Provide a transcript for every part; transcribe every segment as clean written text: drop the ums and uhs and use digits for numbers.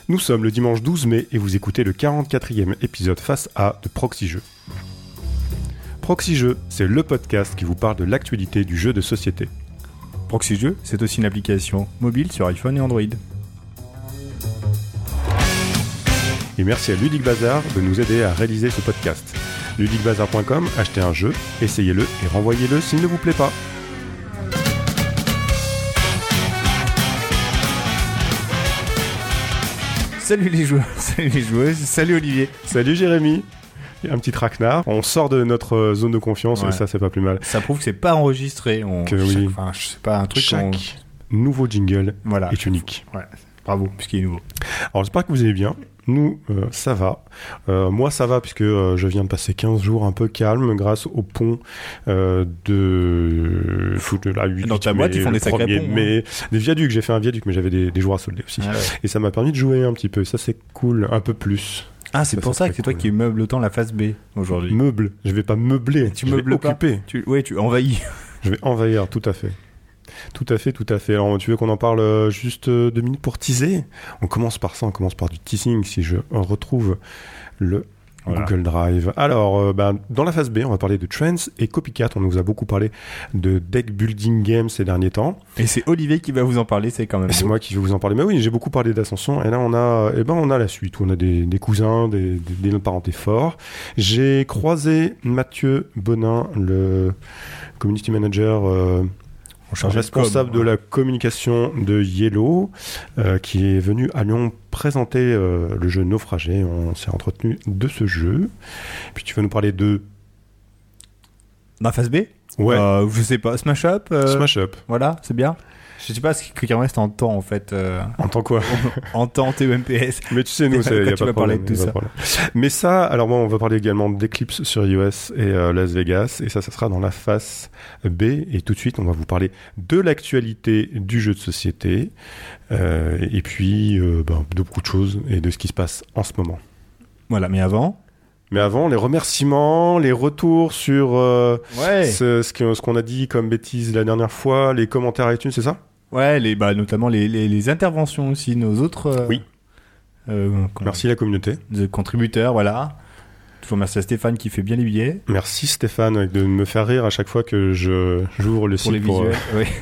Nous sommes le dimanche 12 mai et vous écoutez le 44e épisode Face A de Proxy Jeux. Proxy Jeux, c'est le podcast qui vous parle de l'actualité du jeu de société. Proxy Jeux, c'est aussi une application mobile sur iPhone et Android. Et merci à Ludic Bazar de nous aider à réaliser ce podcast. ludicbazar.com, achetez un jeu, essayez-le et renvoyez-le s'il ne vous plaît pas. Salut les joueurs, salut les joueuses, salut Olivier. Salut Jérémy. Un petit traquenard. On sort de notre zone de confiance et ça c'est pas plus mal. Ça prouve que c'est pas enregistré. Oui. Enfin, je sais pas, un truc. Chaque nouveau jingle est unique. Ouais. Bravo, puisqu'il est nouveau. Alors j'espère que vous allez bien. Nous, ça va. Moi, ça va puisque je viens de passer 15 jours un peu calme grâce au pont de la 8 Dans ta boîte, ils font des sacrés ponts. Mais des viaducs, j'ai fait un viaduc, mais j'avais des jours à solder aussi. Ah ouais. Et ça m'a permis de jouer un petit peu. Ça, c'est cool, un peu plus. Ah, c'est pour ça que c'est toi qui meuble autant la phase B aujourd'hui. Meuble. Je vais pas meubler. Tu meubles pas. Occuper. Tu envahis. Je vais envahir, tout à fait. Tout à fait. Alors, tu veux qu'on en parle juste 2 minutes pour teaser ? On commence par ça, on commence par du teasing, si je retrouve le Google Drive. Alors, dans la phase B, on va parler de Trends et Copycat. On nous a beaucoup parlé de deck building game ces derniers temps. Et c'est Olivier qui va vous en parler, c'est quand même C'est moi qui vais vous en parler. Mais oui, j'ai beaucoup parlé d'Ascension. Et là, on a la suite, où on a des cousins, des liens de parenté forts. J'ai croisé Mathieu Bonin, le community manager... responsable de la communication de Yellow, qui est venu à Lyon présenter le jeu Naufragé. On s'est entretenu de ce jeu. Puis tu vas nous parler de... La phase B ? Ouais. Je sais pas, Smash Up Smash Up. Voilà, c'est bien. Je sais pas ce qui reste en temps en fait. En temps quoi ? En temps TMPS. Mais tu sais, nous, il n'y a pas de problème. De tout ça. Mais ça, alors bon, on va parler également d'Eclipse sur iOS et Las Vegas. Et ça sera dans la phase B. Et tout de suite, on va vous parler de l'actualité du jeu de société. Et puis, de beaucoup de choses et de ce qui se passe en ce moment. Voilà, mais avant, les remerciements, les retours sur ce qu'on a dit comme bêtise la dernière fois, les commentaires iTunes, c'est ça ? Ouais, notamment les interventions aussi, nos autres... oui. Merci la communauté. De contributeurs, voilà. Toujours merci à Stéphane qui fait bien les billets. Merci Stéphane de me faire rire à chaque fois que j'ouvre le site les visuels,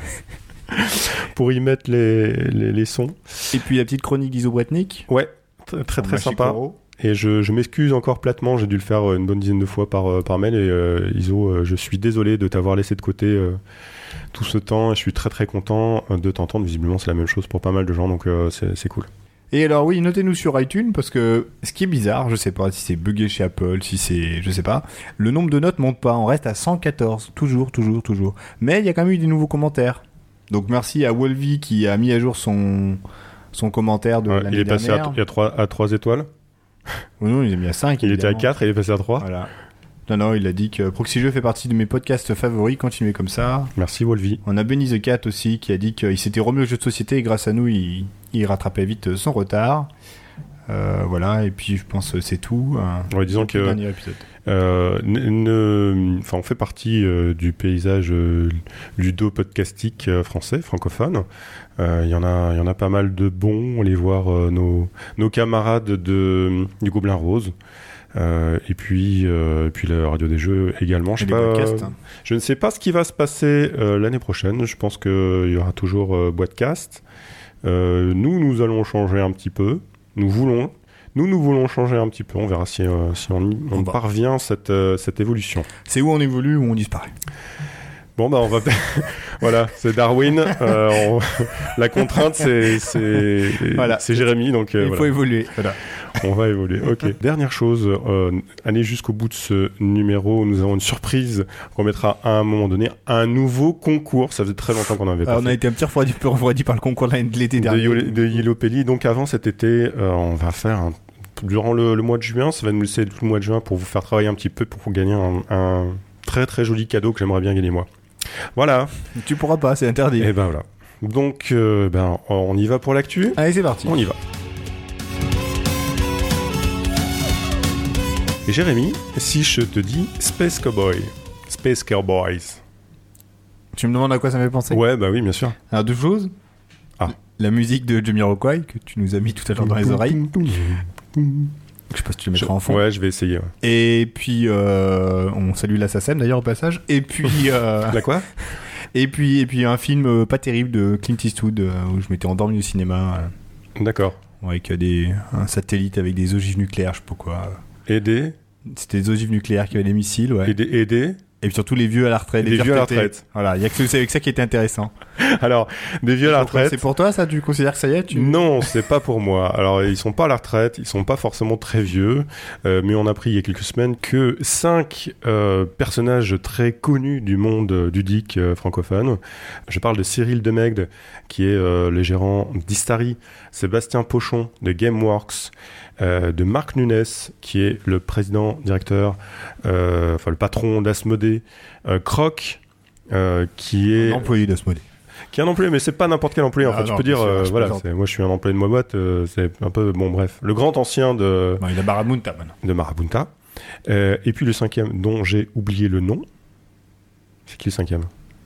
pour y mettre les sons. Et puis la petite chronique d'Iso Bretnik. Ouais, très sympa. Et je m'excuse encore platement, j'ai dû le faire une bonne dizaine de fois par mail. Et Iso, je suis désolé de t'avoir laissé de côté tout ce temps. Et je suis très content de t'entendre. Visiblement, c'est la même chose pour pas mal de gens, donc c'est cool. Et alors oui, notez-nous sur iTunes, parce que ce qui est bizarre, je sais pas si c'est buggé chez Apple, si c'est... je sais pas, le nombre de notes monte pas, on reste à 114, toujours. Mais il y a quand même eu des nouveaux commentaires. Donc merci à Wolvie qui a mis à jour son commentaire de l'année dernière. Il est passé à 3 étoiles. Non, il est mis à 5. Il était à 4 et il est passé à 3. Voilà. Non, il a dit que Proxy Jeux fait partie de mes podcasts favoris, continuez comme ça. Merci Wolvie. On a Benny the Cat aussi qui a dit qu'il s'était remis au jeu de société et grâce à nous, il rattrapait vite son retard. Voilà, et puis je pense que c'est tout. Disons que dernier épisode. On fait partie du paysage ludo-podcastique français, francophone. Il y en a pas mal de bons. On les voir nos camarades du Gobelin Rose. Et puis la radio des jeux également. Je ne sais pas ce qui va se passer l'année prochaine. Je pense qu'il y aura toujours Boîtecast. Nous allons changer un petit peu. Nous voulons changer un petit peu. On verra si on parvient cette évolution. C'est où on évolue ou on disparaît. Bon, on va... voilà, c'est Darwin. La contrainte, c'est Jérémy. Donc, il faut évoluer. Voilà. On va évoluer. Ok. Dernière chose, allez jusqu'au bout de ce numéro. Nous avons une surprise qu'on mettra à un moment donné. Un nouveau concours. Ça faisait très longtemps qu'on n'avait pas fait. On a été un petit refroidi par le concours de l'été dernier. De Yellowpelly. Donc avant cet été, on va faire durant le mois de juin. Ça va nous laisser tout le mois de juin pour vous faire travailler un petit peu pour gagner un très joli cadeau que j'aimerais bien gagner moi. Voilà. Tu pourras pas, c'est interdit. Et voilà. Donc, on y va pour l'actu. Allez, c'est parti. On y va. Et Jérémy, si je te dis Space Cowboys. Tu me demandes à quoi ça me fait penser ? Ouais, bah oui, bien sûr. Alors, deux choses. Ah. la musique de Jamiroquai que tu nous as mis tout à l'heure dans les oreilles. Je sais pas si tu le mettras en fond. Ouais, je vais essayer. Ouais. Et puis, on salue l'Assassin d'ailleurs au passage. Et puis, La quoi? et puis un film pas terrible de Clint Eastwood où je m'étais endormi au cinéma. D'accord. Avec un satellite avec des ogives nucléaires, je sais pas quoi. Aider. C'était des ogives nucléaires qui avaient des missiles, ouais. Aider. Et puis surtout les vieux à la retraite. Les vieux à la retraite. Voilà, il y a que c'est avec ça qui était intéressant. Alors, des vieux à la retraite. C'est pour toi ça? Tu considères que ça y est Non, c'est pas pour moi. Alors, ils sont pas à la retraite, ils sont pas forcément très vieux, mais on a appris il y a quelques semaines que 5 personnages très connus du monde du geek francophone. Je parle de Cyril Demegde, qui est le gérant d'Istari, Sébastien Pochon de Gameworks, de Marc Nunes, qui est le président, directeur, le patron d'Asmodée, Croc, qui est... employé d'Asmodée. Qui est un employé, mais c'est pas n'importe quel employé. En fait, tu peux dire, voilà, moi je suis un employé de ma boîte, c'est un peu, bon bref, le grand ancien de... il a Marabunta maintenant. De Marabunta. Et puis le 5e, dont j'ai oublié le nom. C'est qui le 5e?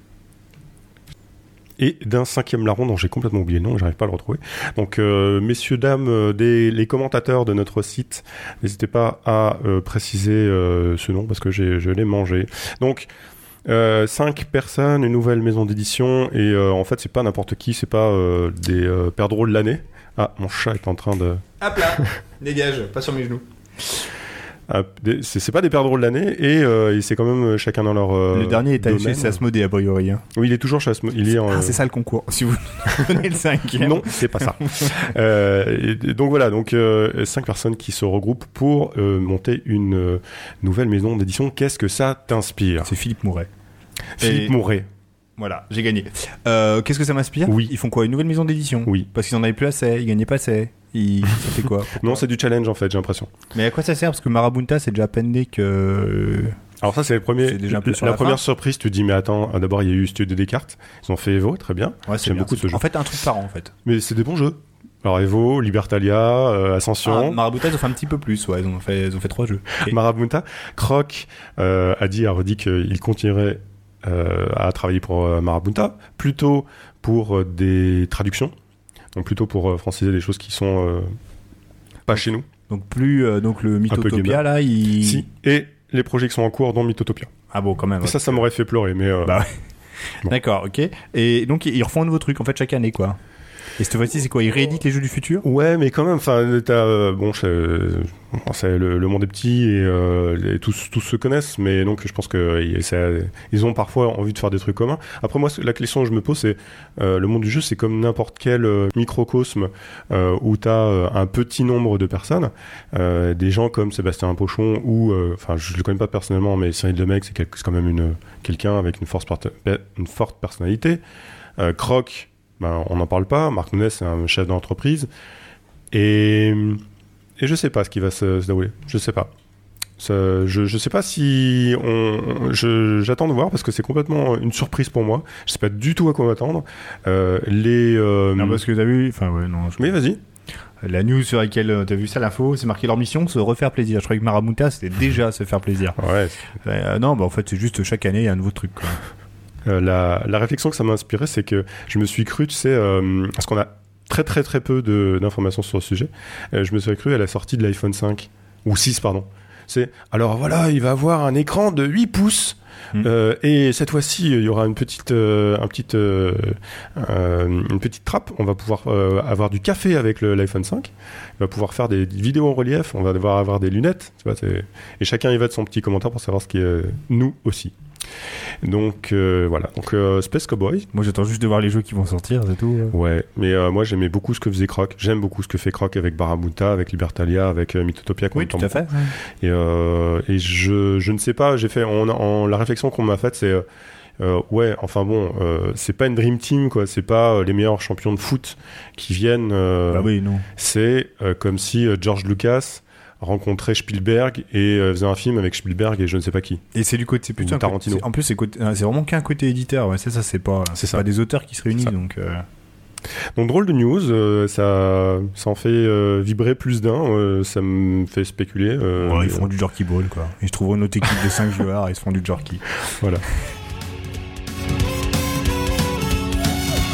Et d'un 5e larron dont j'ai complètement oublié le nom, j'arrive pas à le retrouver. Donc, messieurs, dames, les commentateurs de notre site, n'hésitez pas à préciser ce nom parce que je l'ai mangé. Donc, 5 personnes, une nouvelle maison d'édition, et en fait, c'est pas n'importe qui, c'est pas des perdreaux de l'année. Ah, mon chat est en train de... Hop là, dégage, pas sur mes genoux. C'est pas des perdreaux de l'année, et c'est quand même chacun dans leur le dernier est allé domaine. chez Asmodée a priori. Hein. Oui, il est toujours chez Asmodée. C'est ça le concours, si vous donnez le 5e. Non, c'est pas ça. Donc voilà, 5 personnes qui se regroupent pour monter une nouvelle maison d'édition. Qu'est-ce que ça t'inspire? C'est Philippe Mouret. Philippe Mouret. Voilà, j'ai gagné. Qu'est-ce que ça m'inspire? Oui. Ils font quoi? Une nouvelle maison d'édition? Oui. Parce qu'ils en avaient plus assez, ils gagnaient pas assez. Ça fait quoi? Pourquoi? Non, c'est du challenge en fait, j'ai l'impression. Mais à quoi ça sert? Parce que Marabunta, c'est déjà pendé que... Alors ça, c'est déjà un peu la première surprise. Tu te dis, mais attends, d'abord il y a eu Studio Descartes, ils ont fait Evo, très bien. Ouais, j'aime beaucoup ce jeu. En fait, un truc par an en fait. Mais c'est des bons jeux. Alors Evo, Libertalia, Ascension. Marabunta, ils ont fait un petit peu plus, ouais, ils ont fait 3 jeux. Okay. Marabunta, Croc a redit qu'il continuerait à travailler pour Marabunta, plutôt pour des traductions, donc plutôt pour franciser des choses qui sont pas chez nous. Donc donc le Mythotopia là, Si, et les projets qui sont en cours, dont Mythotopia. Ah bon, quand même. Ça m'aurait fait pleurer, mais... Bah ouais. Bon. D'accord, ok. Et donc ils refont un nouveau truc, en fait, chaque année, quoi. Et cette fois-ci, c'est quoi? Ils rééditent les jeux du futur? Ouais, mais quand même, enfin, le monde est petit et tous se connaissent, mais donc je pense que ils ont parfois envie de faire des trucs communs. Après, moi, la question que je me pose, c'est le monde du jeu, c'est comme n'importe quel microcosme où tu as un petit nombre de personnes, des gens comme Sébastien Pochon ou, enfin, je le connais pas personnellement, mais Cyril Demegde, c'est quand même quelqu'un avec une forte personnalité. Croc, on n'en parle pas. Marc Nunes, c'est un chef d'entreprise. Et je sais pas ce qui va se dérouler. Je sais pas. Je sais pas si j'attends de voir parce que c'est complètement une surprise pour moi. Je sais pas du tout à quoi m'attendre. Non, parce que t'as vu... Enfin, ouais, non. Mais vas-y. La news sur laquelle t'as vu ça, l'info, c'est marqué leur mission, se refaire plaisir. Je croyais que Marabunta, c'était déjà se faire plaisir. Ouais. Non, en fait, c'est juste chaque année, il y a un nouveau truc, quoi. La réflexion que ça m'a inspiré, c'est que je me suis cru, tu sais, parce qu'on a très très très peu d'informations sur le sujet, je me suis cru à la sortie de l'iPhone 5, ou 6 pardon. Alors voilà, il va avoir un écran de 8 pouces, et cette fois-ci, il y aura une petite trappe, on va pouvoir avoir du café avec l'iPhone 5, il va pouvoir faire des vidéos en relief, on va devoir avoir des lunettes, tu vois, et chacun y va de son petit commentaire pour savoir ce qui est nous aussi. Donc voilà, donc Space Cowboy. Moi j'attends juste de voir les jeux qui vont sortir, c'est tout. Ouais, mais moi j'aimais beaucoup ce que faisait Croc. J'aime beaucoup ce que fait Croc avec Marabunta, avec Libertalia, avec Mythotopia. Oui, tout à fait. Et je ne sais pas, la réflexion qu'on m'a faite, c'est ouais, enfin bon, c'est pas une dream team, quoi. C'est pas les meilleurs champions de foot qui viennent. Bah oui, non. C'est comme si George Lucas rencontrer Spielberg et faisait un film avec Spielberg et je ne sais pas qui. Et c'est du côté, c'est plutôt Tarantino. En plus, c'est vraiment qu'un côté éditeur. Ouais, c'est pas des auteurs qui se réunissent. Donc drôle de news, ça en fait vibrer plus d'un. Ça me fait spéculer. Ouais, ils font du jerky ball, quoi. Ils se trouvent une autre équipe de 5 joueurs et ils se font du jerky. Voilà.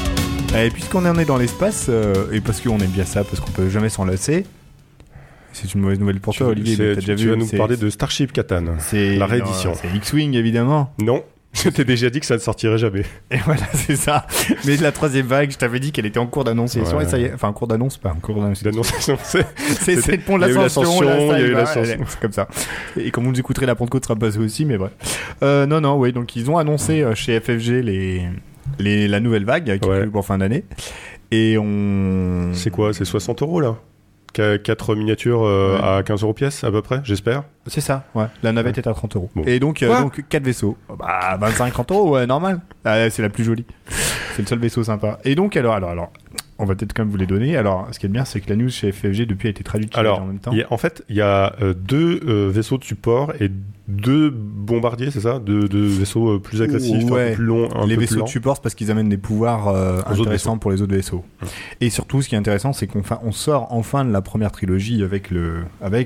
Et puisqu'on en est dans l'espace, et parce qu'on aime bien ça, parce qu'on peut jamais s'en lasser, c'est une mauvaise nouvelle pour toi, Olivier. Mais t'as déjà tu vu, vas nous parler de Starship Catan, la réédition. C'est X-Wing, évidemment. Non, je t'ai déjà dit que ça ne sortirait jamais. Et voilà, c'est ça. Mais la troisième vague, je t'avais dit qu'elle était en cours d'annonciation. Ouais. Et ça y est. Enfin, en cours d'annonce, pas en cours d'annonciation. D'annonciation, C'est le pont de il y a eu l'ascension. l'ascension, il y a eu l'ascension. C'est comme ça. Et comme vous nous écouterez, la Pentecôte sera passée aussi, mais bref. Non, oui. Donc, ils ont annoncé chez FFG la nouvelle vague qui est prévue pour fin d'année. Et on... C'est quoi? C'est 60 € là? 4 miniatures à 15 € pièce à peu près, j'espère. C'est ça, ouais. La navette est à 30 €. Bon. Et donc 4 vaisseaux. Bah 25-30 €, ouais, normal. C'est la plus jolie. C'est le seul vaisseau sympa. Et donc alors, on va peut-être quand même vous les donner. Alors, ce qui est bien, c'est que la news chez FFG depuis a été traduite en même temps. En fait, il y a 2 vaisseaux de support et 2 bombardiers, c'est ça, 2 vaisseaux plus agressifs, un peu plus longs, les vaisseaux de support, c'est parce qu'ils amènent des pouvoirs intéressants pour les autres vaisseaux. Et surtout, ce qui est intéressant, c'est qu'on sort enfin de la première trilogie avec le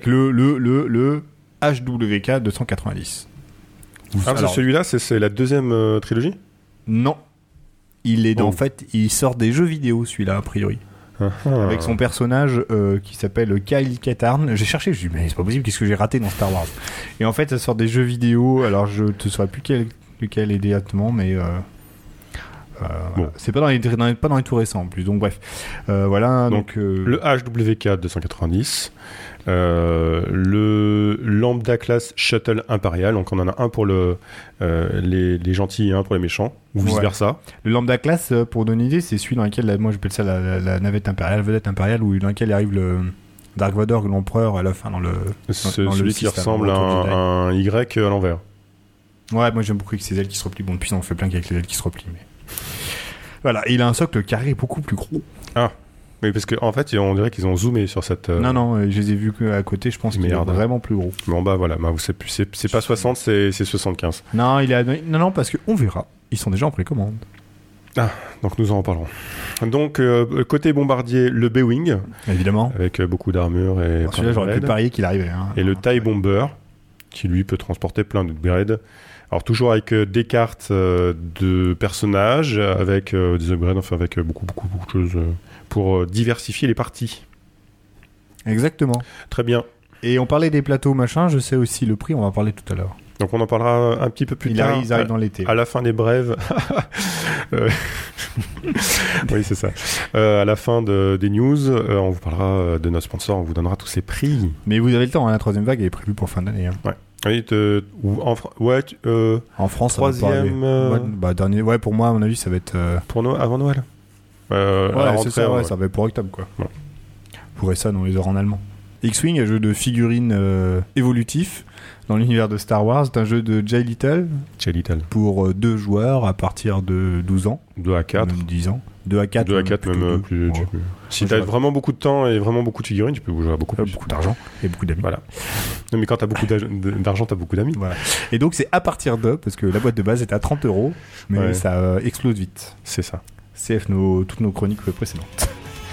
HWK 290. Alors, celui-là, c'est la deuxième trilogie? Non. En fait, il sort des jeux vidéo, celui-là, a priori. Avec son personnage qui s'appelle Kyle Katarn. J'ai cherché, je me suis dit, mais c'est pas possible, qu'est-ce que j'ai raté dans Star Wars? Et en fait, ça sort des jeux vidéo, alors je te saurais plus lequel est exactement, mais bon. C'est pas dans les tout récents en plus, donc bref. Voilà, donc le HWK 290, le Lambda Class Shuttle Impérial, donc on en a un pour les gentils et un pour les méchants, ou vice versa. Le Lambda Class, pour donner une idée, c'est celui dans lequel, moi j'appelle ça la navette impériale, vedette impériale, dans lequel arrive le Dark Vador, l'empereur à la fin celui qui ressemble à un Y à l'envers. Ouais, moi j'aime beaucoup avec ses ailes qui se replient. Bon, depuis on en fait plein avec les ailes qui se replient, mais voilà, il a un socle carré beaucoup plus gros. Ah. Oui, parce qu'en fait, on dirait qu'ils ont zoomé sur cette... Non, je les ai vus à côté, je pense qu'il est vraiment plus gros. Bon, bah voilà, c'est pas 60, c'est 75. Non, parce qu'on verra. Ils sont déjà en précommande. Ah, donc nous en parlerons. Donc, côté bombardier, le B-Wing. Évidemment. Avec beaucoup d'armure et... Celui-là, j'aurais pu parier qu'il arrivait. Et le TIE Bomber, qui lui peut transporter plein d'upgrades. Alors toujours avec des cartes de personnages, avec des upgrades, enfin avec beaucoup de choses pour diversifier les parties. Exactement. Très bien. Et on parlait des plateaux machin, je sais aussi le prix, on va en parler tout à l'heure. Donc on en parlera un petit peu plus tard. Ils arrivent dans l'été. À la fin des brèves. Oui, c'est ça. À la fin des news, on vous parlera de notre sponsor, on vous donnera tous ces prix. Mais vous avez le temps, hein, la troisième vague est prévue pour fin d'année. Hein. Ouais. Oui, en France, troisième. Dernier. Ouais, pour moi, à mon avis, ça va être. Avant Noël. C'est ça, ça va être pour octobre, quoi. Ouais. Pourrait ça dans les heures en allemand. X-Wing, un jeu de figurines évolutif dans l'univers de Star Wars. C'est un jeu de Jay Little. Pour 2 joueurs à partir de 12 ans. 2 à 4. Même 10 ans. 2 à 4. 2 à 4, même plus. Si t'as vraiment beaucoup de temps et vraiment beaucoup de figurines, tu peux jouer à beaucoup plus. Beaucoup d'argent et beaucoup d'amis. Voilà. Non, mais quand t'as beaucoup d'argent, t'as beaucoup d'amis. Voilà. Et donc, c'est à partir de, parce que la boîte de base est à 30 €, mais ça explose vite. C'est ça. CF, toutes nos chroniques précédentes.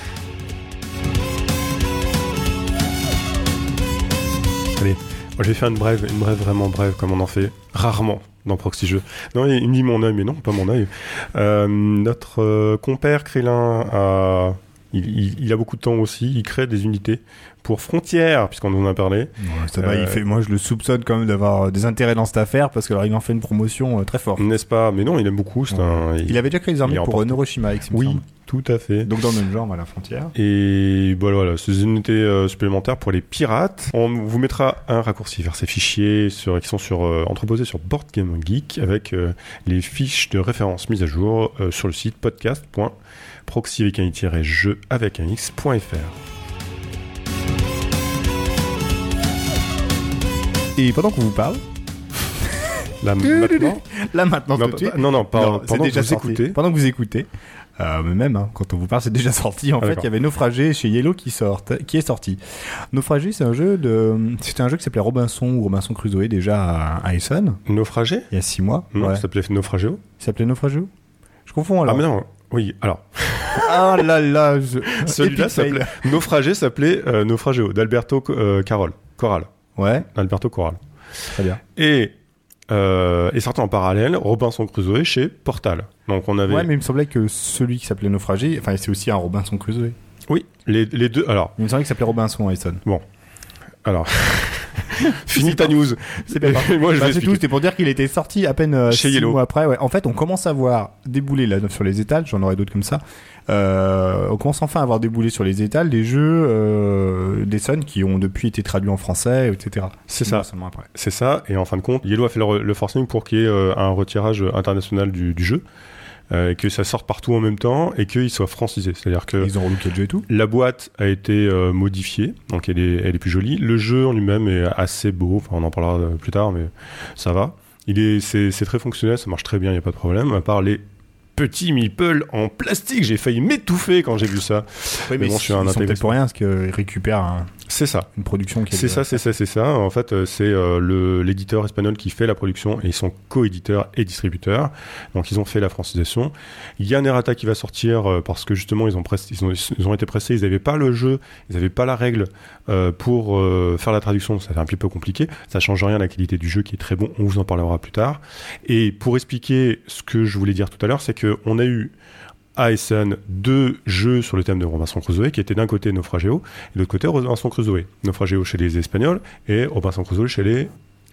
Allez, moi j'ai fait une brève vraiment brève, comme on en fait rarement dans Proxy Jeux. Non, il me dit mon œil, mais non, pas mon œil. Notre compère Krillin il a beaucoup de temps aussi, il crée des unités pour Frontières, puisqu'on en a parlé. Ouais, ça va, moi je le soupçonne quand même d'avoir des intérêts dans cette affaire, parce qu'il en fait une promotion très forte. N'est-ce pas? Mais non, il aime beaucoup. Il avait déjà créé des armées pour Neuroshima X, oui, tout à fait. Donc dans le même genre, à la Frontière. Et voilà, ces unités supplémentaires pour les pirates. On vous mettra un raccourci vers ces fichiers qui sont entreposés sur Board Game Geek, avec les fiches de référence mises à jour sur le site podcast.proxy-jeu avec un x.fr. Et pendant qu'on vous parle... Là maintenant tout de suite. Pendant que vous écoutez. Pendant que vous écoutez. Mais même, quand on vous parle, c'est déjà sorti. En fait, il y avait Naufragé chez Yellow qui est sorti. Naufragé, c'était un jeu qui s'appelait Robinson ou Robinson Crusoe, déjà à Essen. Naufragé? Il y a 6 mois. Non, ça s'appelait Naufragéo. Il s'appelait Naufragéo? Je confonds alors. Ah, mais non. Oui, alors. Ah là là. Celui-là s'appelait. Naufragé s'appelait Naufragéo, d'Alberto Corral. Ouais. Alberto Corral. Très bien. Et est sorti en parallèle Robinson Crusoe chez Portal. Donc on avait... Ouais, mais il me semblait que celui qui s'appelait Naufragé, enfin c'est aussi un Robinson Crusoe. Oui, les deux. Alors, il me semblait qu'il s'appelait Robinson Hayson. Bon, alors, fini ta news. C'est pas grave. Moi, je vais c'est tout, c'était pour dire qu'il était sorti à peine chez 6 Yellow. mois après. Ouais. En fait, on commence à voir débouler là sur les étals, j'en aurai d'autres comme ça. On commence enfin à voir déboulé sur les étals des jeux d'Essonne qui ont depuis été traduits en français, etc. C'est ça. C'est ça. Et en fin de compte, Yellow a fait le forcing pour qu'il y ait un retirage international du jeu. Que ça sorte partout en même temps et qu'il soit francisé. C'est-à-dire que ils ont relooké le jeu et tout. La boîte a été modifiée, donc elle est plus jolie. Le jeu en lui-même est assez beau. Enfin, on en parlera plus tard, mais ça va. C'est très fonctionnel, ça marche très bien, il n'y a pas de problème. À part les petits meeples en plastique, j'ai failli m'étouffer quand j'ai vu ça. Oui, mais bon, je suis un intégriste. C'est pour rien, parce qu'ils récupèrent c'est ça. Une production qui est... C'est ça. En fait, c'est l'éditeur espagnol qui fait la production et ils sont co-éditeurs et distributeurs. Donc, ils ont fait la francisation. Il y a un errata qui va sortir parce que justement, ils ont été pressés. Ils n'avaient pas le jeu, ils n'avaient pas la règle pour faire la traduction. Ça fait un petit peu compliqué. Ça change rien à la qualité du jeu qui est très bon. On vous en parlera plus tard. Et pour expliquer ce que je voulais dire tout à l'heure, c'est qu'on a eu à Essen 2 jeux sur le thème de Robinson Crusoe qui étaient d'un côté Naufrageo et de l'autre côté Robinson Crusoe. Naufrageo chez les Espagnols et Robinson Crusoe chez les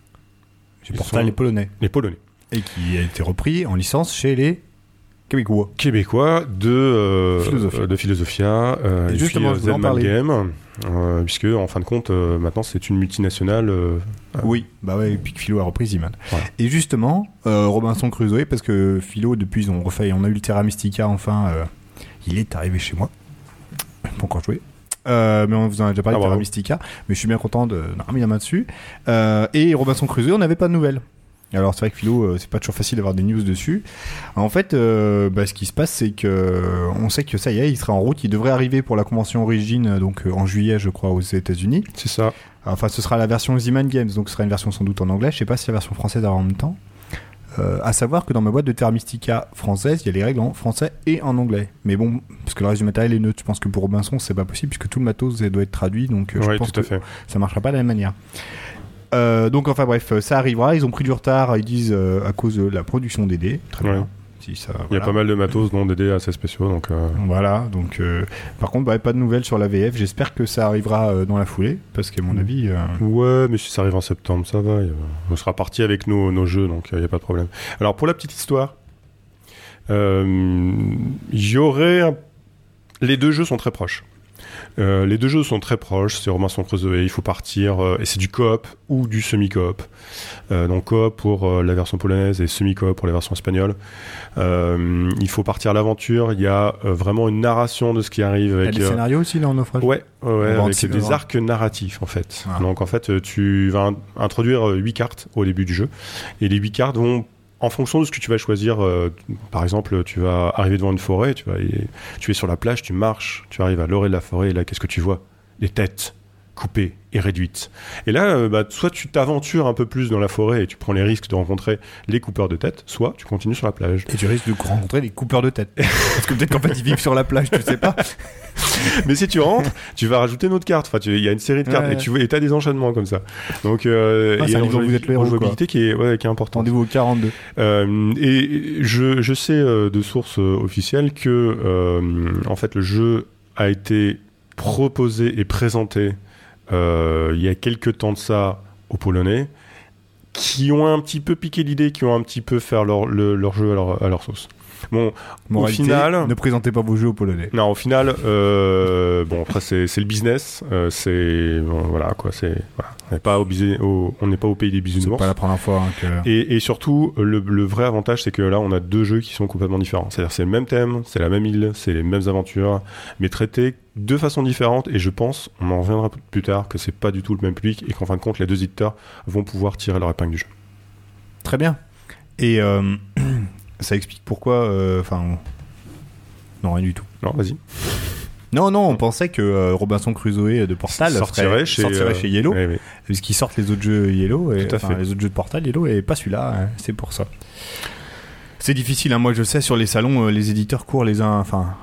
Polonais. Les Polonais. Et qui a été repris en licence chez les Québécois de Philosophia et justement, Zedman Game, puisque en fin de compte maintenant c'est une multinationale. Oui, bah ouais, et puis que Philo a repris Z-Man. Voilà. Et justement, Robinson Crusoe, parce que Philo depuis on a eu le Terra Mystica enfin, il est arrivé chez moi. Pas encore joué. Mais on vous en a déjà parlé de Terra Mystica, mais je suis bien content d'avoir mis la main dessus. Et Robinson Crusoe, on n'avait pas de nouvelles. Alors c'est vrai que Philo, c'est pas toujours facile d'avoir des news dessus. En fait, ce qui se passe, c'est que on sait que ça y est, il sera en route. Il devrait arriver pour la convention Origin, donc en juillet, je crois, aux États-Unis. C'est ça. Enfin, ce sera la version Z-Man Games, donc ce sera une version sans doute en anglais. Je sais pas si la version française arrive en même temps. À savoir que dans ma boîte de Terra Mystica française, il y a les règles en français et en anglais. Mais bon, parce que le reste du matériel est neutre. Je pense que pour Robinson, c'est pas possible puisque tout le matos doit être traduit, donc je pense que ça marchera pas de la même manière. Donc enfin bref, ça arrivera. Ils ont pris du retard, ils disent à cause de la production des dés. Très bien. Si ça, voilà. Il y a pas mal de matos non des dés assez spéciaux, donc. Voilà. Donc par contre, pas de nouvelles sur la VF. J'espère que ça arrivera dans la foulée, parce qu'à mon avis. Ouais, mais si ça arrive en septembre, ça va. On sera parti avec nos jeux, donc il y a pas de problème. Alors pour la petite histoire, il y aurait les 2 jeux sont très proches. Les 2 jeux sont très proches, c'est Robinson Crusoe, il faut partir, et c'est du coop ou du semi-coop. Donc coop pour la version polonaise et semi-coop pour la version espagnole. Il faut partir à l'aventure, il y a vraiment une narration de ce qui arrive. Il y a des scénarios aussi dans Naufrage. Ouais, avec des arcs narratifs en fait. Ah. Donc en fait, tu vas introduire 8 cartes au début du jeu, et les 8 cartes vont en fonction de ce que tu vas choisir, par exemple, tu vas arriver devant une forêt, tu es sur la plage, tu marches, tu arrives à l'orée de la forêt, et là, qu'est-ce que tu vois ? Les têtes coupées et réduites. Et là, soit tu t'aventures un peu plus dans la forêt et tu prends les risques de rencontrer les coupeurs de têtes, soit tu continues sur la plage. Et tu risques de rencontrer les coupeurs de têtes. Parce que peut-être qu'en fait, ils vivent sur la plage, tu sais pas. Mais si tu rentres, tu vas rajouter une autre carte. Enfin, il y a une série de cartes et t'as des enchaînements comme ça. Donc, il y a une rejouabilité qui est importante. Rendez-vous au 42. Et je sais de sources officielles que en fait le jeu a été proposé et présenté il y a quelques temps de ça aux Polonais, qui ont un petit peu piqué l'idée, qui ont un petit peu fait leur jeu à leur sauce. Bon, au final, ne présentez pas vos jeux aux Polonais. Non, au final, après c'est le business, voilà quoi, on n'est pas au pays des bisounours. C'est pas la première fois que. Et surtout, le vrai avantage, c'est que là, on a 2 jeux qui sont complètement différents. C'est-à-dire, c'est le même thème, c'est la même île, c'est les mêmes aventures, mais traités de façon différente. Et je pense, on en reviendra plus tard, que c'est pas du tout le même public et qu'en fin de compte, les 2 éditeurs vont pouvoir tirer leur épingle du jeu. Très bien. Et ça explique pourquoi. Non, rien du tout. Non, vas-y. Non, on pensait que Robinson Crusoe de Portal sortirait chez Yellow, oui. Puisqu'ils sortent les autres jeux Yellow, les autres jeux de Portal Yellow, et pas celui-là, hein, c'est pour ça. C'est difficile, hein, moi je sais, sur les salons, les éditeurs courent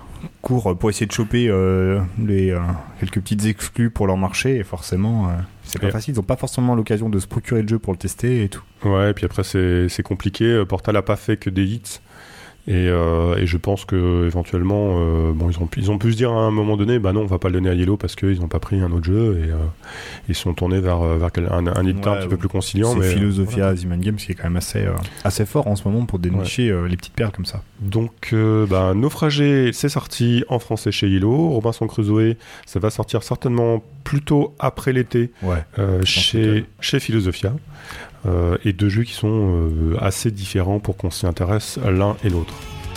pour essayer de choper les quelques petites exclus pour leur marché, et forcément, C'est pas facile, ils ont pas forcément l'occasion de se procurer le jeu pour le tester et tout. Ouais, et puis après c'est compliqué. Portal a pas fait que des hits. Et je pense que éventuellement, ils ont pu se dire à un moment donné, bah non, on va pas le donner à Yellow parce qu'ils ont pas pris un autre jeu et ils sont tournés vers un éditeur un petit peu plus conciliant. C'est mais Philosophia, voilà. Ziman Games qui est quand même assez fort en ce moment pour dénicher les petites perles comme ça. Donc, Naufragé, c'est sorti en français chez Yellow. Robinson Crusoe, ça va sortir certainement plutôt après l'été chez Philosophia. Et deux jeux qui sont assez différents pour qu'on s'y intéresse l'un et l'autre.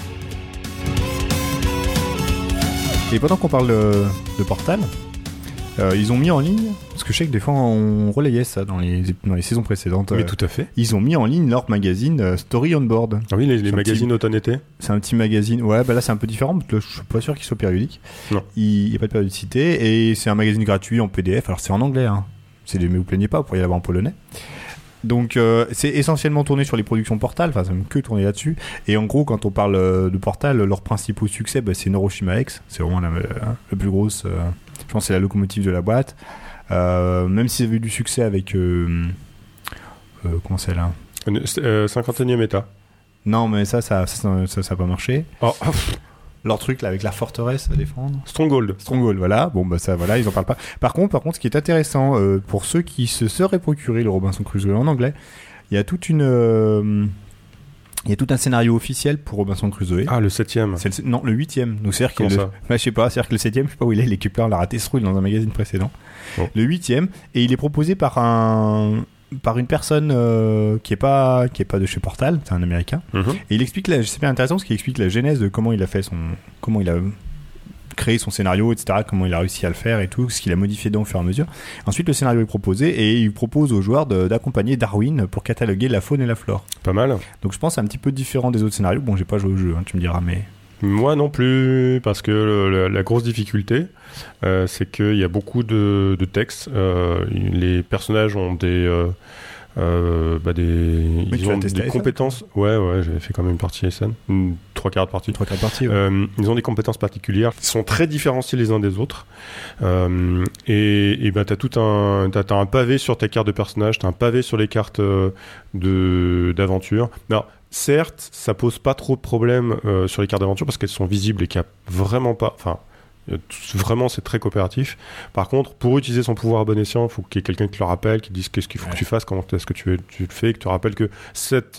Et pendant qu'on parle de Portal, ils ont mis en ligne, parce que je sais que des fois on relayait ça dans les saisons précédentes. Mais tout à fait. Ils ont mis en ligne leur magazine Story on Board. Ah oui, les magazines automne-été. C'est un petit magazine. Ouais, là c'est un peu différent, parce que je suis pas sûr qu'il soit périodique. Non. Il n'y a pas de périodicité, et c'est un magazine gratuit en PDF. Alors c'est en anglais, hein. Mais vous plaignez pas, vous pourriez l'avoir en polonais. Donc c'est essentiellement tourné sur les productions Portal, enfin ça même que tourné là-dessus. Et en gros, quand on parle de Portal, leur principal succès, c'est Neuroshima X. C'est vraiment la plus grosse. Je pense que c'est la locomotive de la boîte. Même s'ils avaient eu du succès avec comment c'est là 51e état. Non, mais ça a pas marché. Oh. Leur truc là avec la forteresse à défendre. Stronghold, voilà. Bon bah ça voilà, ils en parlent pas. Par contre, ce qui est intéressant pour ceux qui se seraient procuré le Robinson Crusoe en anglais, il y a tout un scénario officiel pour Robinson Crusoe. Ah, le 7e. Non, le 8e. Donc c'est-à-dire que je sais pas, c'est-à-dire que le 7e, je sais pas où il est, l'équipe là, on l'a raté ce truc dans un magazine précédent. Oh. Le 8e, et il est proposé par une personne qui est pas de chez Portal, c'est un américain. Et il explique c'est bien intéressant parce qu'il explique la genèse de comment il a créé son scénario, etc., comment il a réussi à le faire et tout, ce qu'il a modifié au fur et à mesure. Ensuite, le scénario est proposé et il propose aux joueurs d'accompagner Darwin pour cataloguer la faune et la flore. Pas mal. Donc je pense que c'est un petit peu différent des autres scénarios. Bon, j'ai pas joué au jeu, hein, tu me diras, mais... Moi non plus, parce que la grosse difficulté, c'est qu'il y a beaucoup de textes. Les personnages ont des compétences. Ouais, j'avais fait quand même une partie SN, 3/4 partie. 3/4 partie, ouais. Ils ont des compétences particulières qui sont très différenciées les uns des autres. Et t'as un pavé sur ta carte de personnage, t'as un pavé sur les cartes d'aventure. Alors, certes, ça pose pas trop de problèmes sur les cartes d'aventure parce qu'elles sont visibles et qu'il n'y a vraiment pas... Enfin, vraiment, c'est très coopératif. Par contre, pour utiliser son pouvoir à bon escient, il faut qu'il y ait quelqu'un qui te le rappelle, qui te dise qu'est-ce qu'il faut que tu fasses, comment est-ce que tu le fais, que tu te rappelles que cet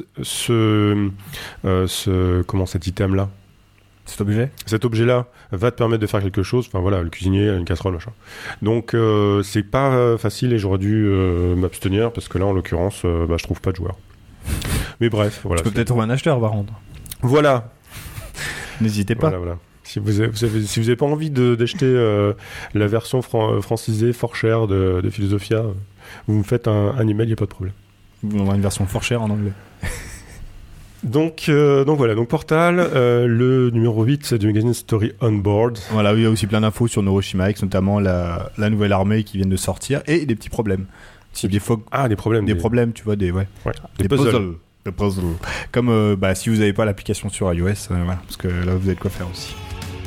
item-là, cet objet-là va te permettre de faire quelque chose. Enfin voilà, le cuisinier, une casserole, machin. Donc c'est pas facile et j'aurais dû m'abstenir parce que là, en l'occurrence, je trouve pas de joueur. Mais bref, voilà. Tu peux peut-être trouver un acheteur, par contre. Voilà. N'hésitez pas. Voilà. Si vous avez pas envie d'acheter la version francisée fort chère de Philosophia, vous me faites un email, il n'y a pas de problème. Vous aurez une version fort chère en anglais. Donc voilà, donc Portal, le numéro 8, c'est du magazine Story on Board. Voilà, il y a aussi plein d'infos sur Neuroshima X, notamment la nouvelle armée qui vient de sortir, et des petits problèmes. Des problèmes, tu vois, des puzzles. Des puzzles. Comme si vous n'avez pas l'application sur iOS, voilà, parce que là, vous avez de quoi faire aussi.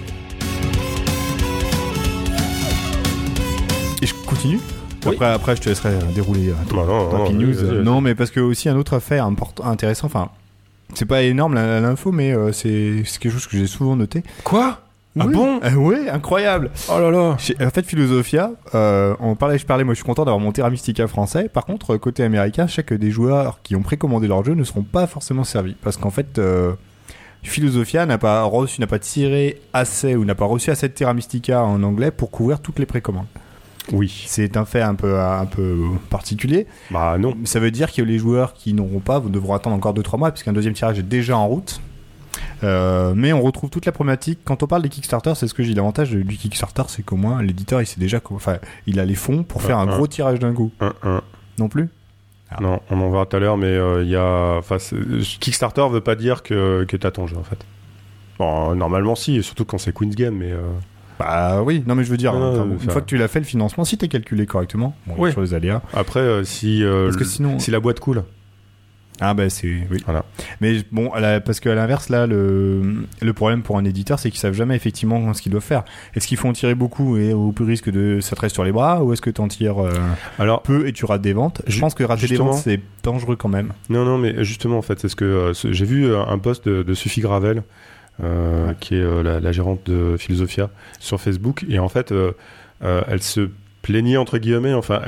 Et je continue. Oui. Après, je te laisserai dérouler ta news. Vas-y. Non, mais parce que aussi un autre affaire intéressant. Enfin, c'est pas énorme l'info, mais c'est quelque chose que j'ai souvent noté. Quoi ? Oui. Ah bon ? Ouais, incroyable. Oh là là. En fait, Philosophia, je parlais. Moi, je suis content d'avoir mon Terra Mystica français. Par contre, côté américain, je sais que des joueurs qui ont précommandé leur jeu ne seront pas forcément servis, parce qu'en fait. Philosophia n'a pas tiré assez ou n'a pas reçu assez de Terra Mystica en anglais pour couvrir toutes les précommandes. Oui. C'est un fait un peu particulier. Bah non. Ça veut dire que les joueurs qui n'auront pas devront attendre encore 2-3 mois puisqu'un deuxième tirage est déjà en route. Mais on retrouve toute la problématique. Quand on parle des Kickstarter, c'est ce que j'ai l'avantage du Kickstarter, c'est qu'au moins l'éditeur il sait déjà il a les fonds pour faire un gros tirage d'un coup. Non plus. Ah. Non, on en verra tout à l'heure, mais Kickstarter veut pas dire que t'as ton jeu en fait. Bon, normalement si, surtout quand c'est Queen's Game, mais. Bah oui, non mais je veux dire, une fois que tu l'as fait le financement, si t'es calculé correctement, oui. sur les aléas. Après, si la boîte coule. Ah bah c'est oui. Voilà. Mais bon, parce qu'à l'inverse là, le problème pour un éditeur, c'est qu'ils savent jamais effectivement ce qu'ils doivent faire. Est-ce qu'ils font en tirer beaucoup et au plus risque de ça te reste sur les bras, ou est-ce que tu en tires alors peu et tu rates des ventes? Je pense que rater des ventes c'est dangereux quand même. Non, mais justement en fait, c'est ce que j'ai vu un post de Sophie Gravel, qui est la gérante de Philosophia sur Facebook, et en fait, elle se plaignait entre guillemets. Enfin,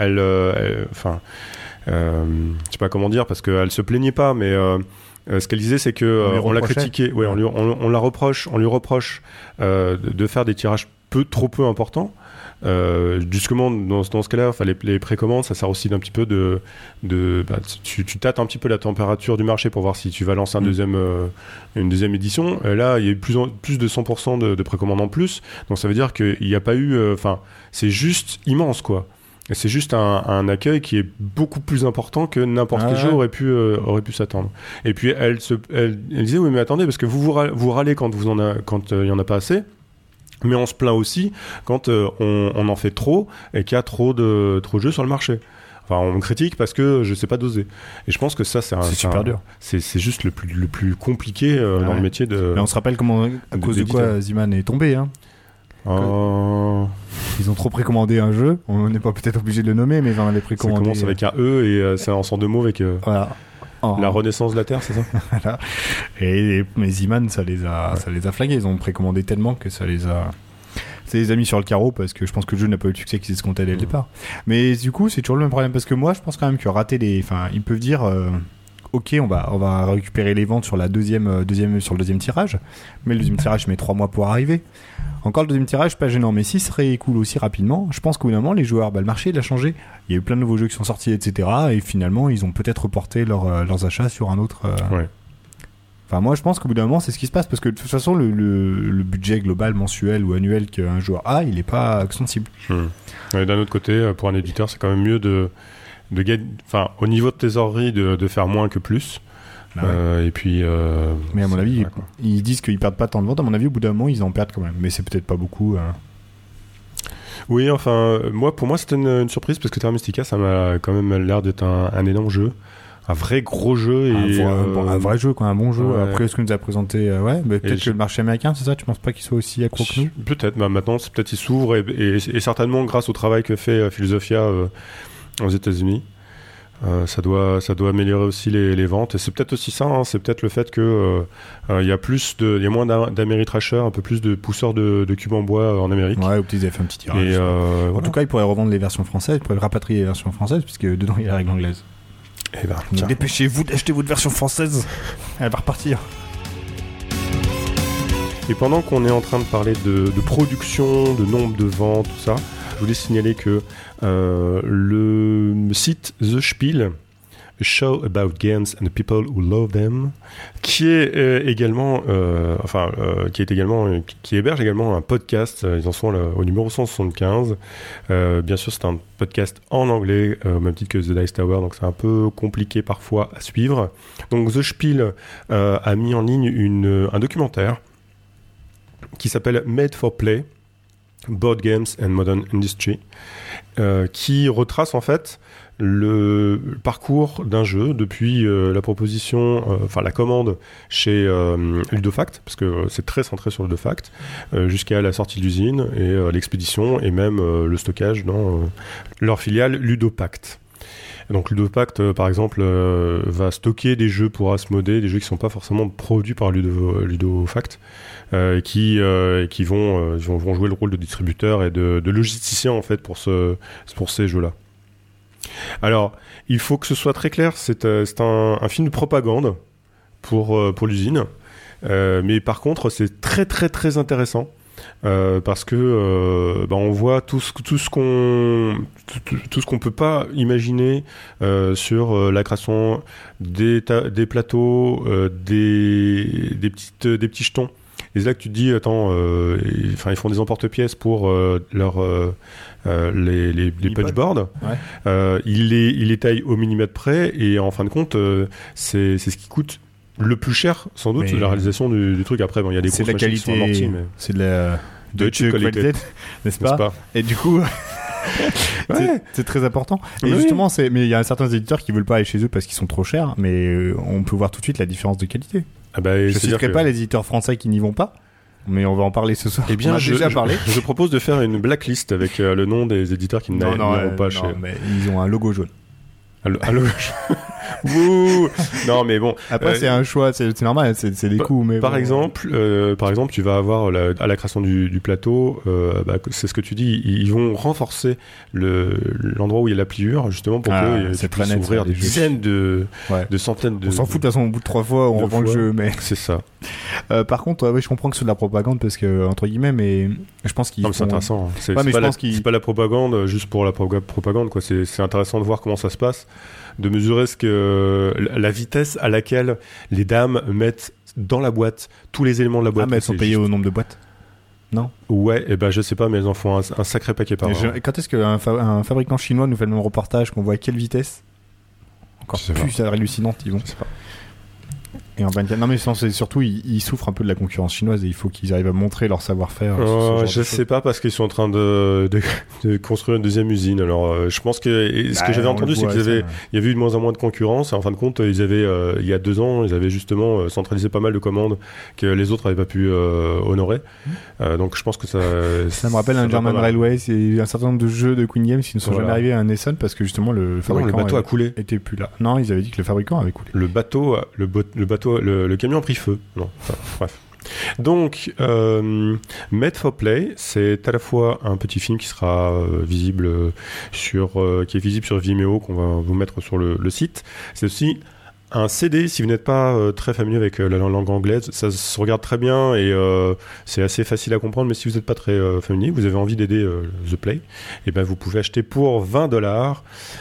je sais pas comment dire, parce qu'elle se plaignait pas, mais ce qu'elle disait, c'est que on l'a critiqué, ouais, on lui reproche de faire des tirages trop peu importants. Justement, dans ce cas-là, enfin, les précommandes, ça sert aussi d'un petit peu tu tâtes un petit peu la température du marché pour voir si tu vas lancer une deuxième édition. Là, il y a eu plus de 100% de précommandes en plus, donc ça veut dire qu'il n'y a pas eu, c'est juste immense, quoi. C'est juste un accueil qui est beaucoup plus important que n'importe quel jeu aurait pu s'attendre. Et puis elle disait oui, mais attendez, parce que vous râlez quand il y en a pas assez, mais on se plaint aussi quand on en fait trop et qu'il y a trop de jeux sur le marché. Enfin, on me critique parce que je sais pas doser. Et je pense que ça, c'est super dur. C'est juste le plus compliqué dans le métier de. Mais on se rappelle à cause de quoi Z-Man est tombé, hein. Ils ont trop précommandé un jeu. On n'est pas peut-être obligé de le nommer, mais ils en avaient précommandé. Ça commence avec un E et c'est en deux mots avec voilà. La renaissance de la Terre, c'est ça. Voilà. Et Z-Man, ça les a flagués. Ils ont précommandé tellement que ça les a mis sur le carreau, parce que je pense que le jeu n'a pas eu le succès qu'ils escomptaient dès le départ. Mais du coup, c'est toujours le même problème, parce que moi, je pense quand même que rater ils peuvent dire. Ok, on va récupérer les ventes sur sur le deuxième tirage, mais le deuxième tirage met 3 mois pour arriver. Encore le deuxième tirage, pas gênant, mais si ce serait cool aussi rapidement, je pense qu'au bout d'un moment, les joueurs, le marché il a changé. Il y a eu plein de nouveaux jeux qui sont sortis, etc. Et finalement, ils ont peut-être reporté leurs achats sur un autre. Ouais. Enfin, moi, je pense qu'au bout d'un moment, c'est ce qui se passe, parce que de toute façon, le budget global, mensuel ou annuel qu'un joueur a, il n'est pas extensible. Ouais, d'un autre côté, pour un éditeur, c'est quand même mieux au niveau de trésorerie, de faire moins que plus. Et puis. Mais à mon avis, ils disent qu'ils perdent pas tant de ventes. À mon avis, au bout d'un moment, ils en perdent quand même. Mais c'est peut-être pas beaucoup. Oui, enfin, pour moi, c'était une surprise, parce que Terra Mystica, ça m'a quand même l'air d'être un énorme jeu. Un vrai gros jeu. Un vrai jeu, quoi, un bon jeu. Ouais. Après, ce que nous a présenté, mais peut-être que le marché américain, c'est ça? Tu penses pas qu'il soit aussi accro que nous? Peut-être. Maintenant, peut-être il s'ouvre, et certainement grâce au travail que fait Philosophia aux États-Unis. Ça doit améliorer aussi les ventes, et c'est peut-être aussi ça, hein, c'est peut-être le fait que il y a moins d'Améritrashers, un peu plus de pousseurs de cubes en bois en Amérique. Ouais, ou ils avaient fait un petit tirage. En tout cas, ils pourraient revendre les versions françaises, ils pourraient rapatrier les versions françaises, puisque dedans il y a la règle anglaise. Donc dépêchez-vous d'acheter votre version française, elle va repartir. Et pendant qu'on est en train de parler de production, de nombre de ventes, tout ça, je voulais signaler que le site The Spiel, A Show About Games and the People Who Love Them, qui héberge également un podcast. Ils en sont au numéro 175. Bien sûr, c'est un podcast en anglais, au même titre que The Dice Tower, donc c'est un peu compliqué parfois à suivre. Donc The Spiel a mis en ligne un documentaire qui s'appelle Made for Play, Board Games and Modern Industry, qui retrace en fait le parcours d'un jeu depuis la proposition, la commande chez Ludofact, parce que c'est très centré sur Ludofact, jusqu'à la sortie de l'usine et l'expédition, et même le stockage dans leur filiale Ludopact. Donc Ludopact, par exemple, va stocker des jeux pour Asmodée, des jeux qui ne sont pas forcément produits par Ludofact, qui vont jouer le rôle de distributeur et de logisticien en fait pour ces jeux-là. Alors, il faut que ce soit très clair, c'est un film de propagande pour l'usine, mais par contre c'est très très très intéressant. Parce que on voit tout ce qu'on peut pas imaginer sur la création des plateaux, des petits jetons. Et c'est là que tu te dis, attends, ils font des emporte-pièces pour les punchboards. Ouais. Ils les taillent au millimètre près, et en fin de compte, c'est ce qui coûte le plus cher, sans doute, la réalisation du truc. Après, il y a des grosses machines qui sont amorties, mais c'est de la Deutsche Qualität, n'est-ce pas? Et du coup, C'est très important. Et Oui. justement, mais il y a certains éditeurs qui veulent pas aller chez eux parce qu'ils sont trop chers, mais on peut voir tout de suite la différence de qualité. Ah bah, Je c'est-à-dire citerai que- pas les éditeurs français qui n'y vont pas, mais on va en parler ce soir. Eh bien, on a déjà parlé. je propose de faire une blacklist avec le nom des éditeurs qui n'iront pas chez. mais ils ont un logo jaune. Allô. Ouh. Non, mais bon. Après, c'est un choix, c'est normal, c'est des coups. Mais Par bon. exemple, tu vas avoir à la création du plateau, c'est ce que tu dis, ils vont renforcer l'endroit où il y a la pliure, justement pour que tu cette puisses planète, ouvrir ça, des les jeux. dizaines de Ouais. centaines de. On s'en fout de toute façon, au bout de 3 fois, on Deux reprend le fois. jeu. Mais C'est ça. par contre, ouais, je comprends que c'est de la propagande parce que entre guillemets, mais je pense qu'ils. Non, mais c'est font- intéressant. hein. C'est Ouais, mais pas je pense qu'ils- c'est pas la propagande juste pour la propagande, quoi. C'est intéressant de voir comment ça se passe, de mesurer la vitesse à laquelle les dames mettent dans la boîte tous les éléments de la boîte. mais elles sont C'est payées juste- au nombre de boîtes. Non. Ouais, et ben je sais pas, mais elles en font un sacré paquet par an. Quand est-ce qu'un un fabricant chinois nous fait le même reportage qu'on voit à quelle vitesse encore Je sais plus hallucinante ils vont. Je sais pas. Et en 24... Non mais c'est surtout ils souffrent un peu de la concurrence chinoise et il faut qu'ils arrivent à montrer leur savoir-faire. sur ce genre de Je choses. sais pas parce qu'ils sont en train de construire une deuxième usine. Alors je pense que ce que j'avais on entendu le c'est voit, qu'il ça, y avait eu de moins en moins de concurrence. Et en fin de compte, ils avaient il y a 2 ans, ils avaient justement centralisé pas mal de commandes que les autres n'avaient pas pu honorer. Donc je pense que ça Ça me rappelle un va German pas mal. Railway, c'est un certain nombre de jeux de Queen Games qui ne sont Voilà. jamais arrivés à un Essen parce que justement le Non, le fabricant bateau a coulé. était plus là. Non, ils avaient dit que le fabricant avait coulé. Le camion a pris feu. Non, enfin, bref. Donc, Made for Play, c'est à la fois un petit film qui sera visible qui est visible sur Vimeo, qu'on va vous mettre sur le site. C'est aussi un CD, si vous n'êtes pas très familier avec la langue anglaise, ça se regarde très bien et c'est assez facile à comprendre, mais si vous n'êtes pas très familier, vous avez envie d'aider The Play, et ben vous pouvez acheter pour $20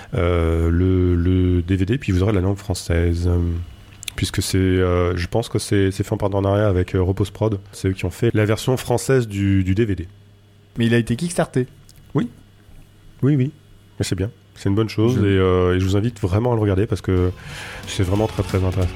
le DVD, puis vous aurez la langue française. Puisque je pense que c'est fait en partenariat avec Repose Prod. C'est eux qui ont fait la version française du DVD. Mais il a été kickstarté. Oui. Mais c'est bien. C'est une bonne chose et je vous invite vraiment à le regarder parce que c'est vraiment très très intéressant.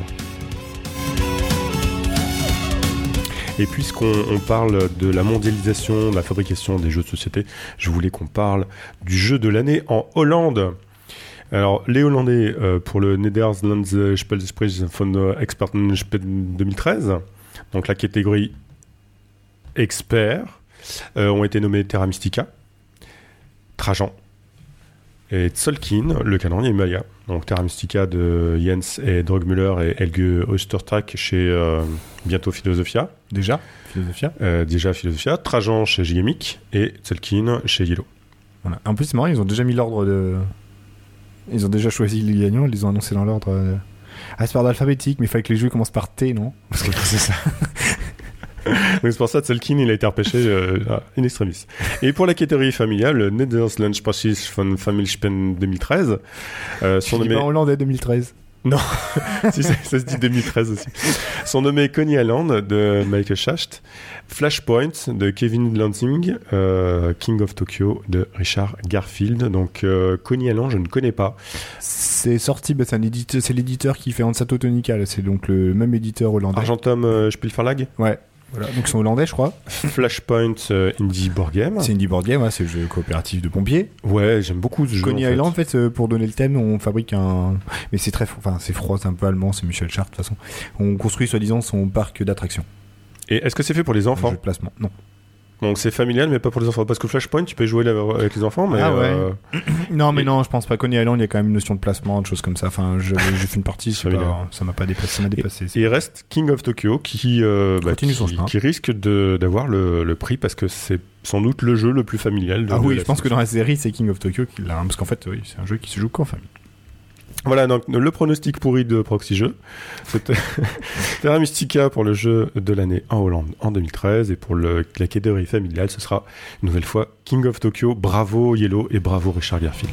Et puisqu'on parle de la mondialisation, de la fabrication des jeux de société, je voulais qu'on parle du jeu de l'année en Hollande. Alors, les Hollandais, pour le Nederlandse Spelprijs van Expertenspel 2013, donc la catégorie expert, ont été nommés Terra Mystica, Trajan et Tzolk'in, le calendrier Maya. Donc Terra Mystica de Jens et Drogmüller et Helge Ostertag chez bientôt Philosophia. Déjà Philosophia. Déjà Philosophia. Trajan chez Gigamic et Tzolk'in chez Yellow. Voilà. En plus, c'est marrant, ils ont déjà mis l'ordre de. Ils ont déjà choisi les gagnants, ils les ont annoncés dans l'ordre. Ah, c'est par ordre alphabétique, mais il fallait que les jeux commencent par T, non? Parce que c'est ça. Donc c'est pour ça que Tzolk'in il a été repêché in extremis. Et pour la catégorie familiale, le Nederlands Prijs van Familiespel 2013 sont Tu dis nommés. pas hollandais 2013. Si, ça se dit 2013 aussi. Sont nommés Coney Island de Michael Schacht, Flashpoint de Kevin Lansing, King of Tokyo de Richard Garfield. Donc Coney Island, je ne connais pas. C'est sorti, c'est l'éditeur qui fait Hansato Tonica, là, c'est donc le même éditeur hollandais. Argentum Spielverlag, Ouais. Voilà. Donc ils sont hollandais, je crois. Flashpoint Indie Board Game. C'est Indie Board Game, ouais, c'est le jeu coopératif de pompiers. Ouais, j'aime beaucoup ce jeu. Coney en fait. Island, en fait, pour donner le thème, on fabrique un. Mais c'est c'est froid, c'est un peu allemand, c'est Michel Chart de toute façon. On construit soi-disant son parc d'attractions. Et est-ce que c'est fait pour les Un enfants? jeu de placement. Non. Donc c'est familial, mais pas pour les enfants. Parce que Flashpoint, tu peux jouer avec les enfants, mais. Ah ouais. Non, mais Et- non, je pense pas. Coney Island, il y a quand même une notion de placement, de choses comme ça. Enfin, j'ai fait une partie, Familial. ça m'a pas dépassé. Ça m'a dépassé. Et il reste King of Tokyo qui Continue son chemin. qui risque d'avoir le prix parce que c'est sans doute le jeu le plus familial. Ah oui, de je pense que dans la série, c'est King of Tokyo qui l'a. Parce qu'en fait, oui, c'est un jeu qui se joue qu'en famille. Voilà, donc le pronostic pourri de Proxy Jeux. C'était Terra Mystica pour le jeu de l'année en Hollande en 2013 et pour la catégorie familiale, ce sera une nouvelle fois King of Tokyo. Bravo Yellow et bravo Richard Garfield.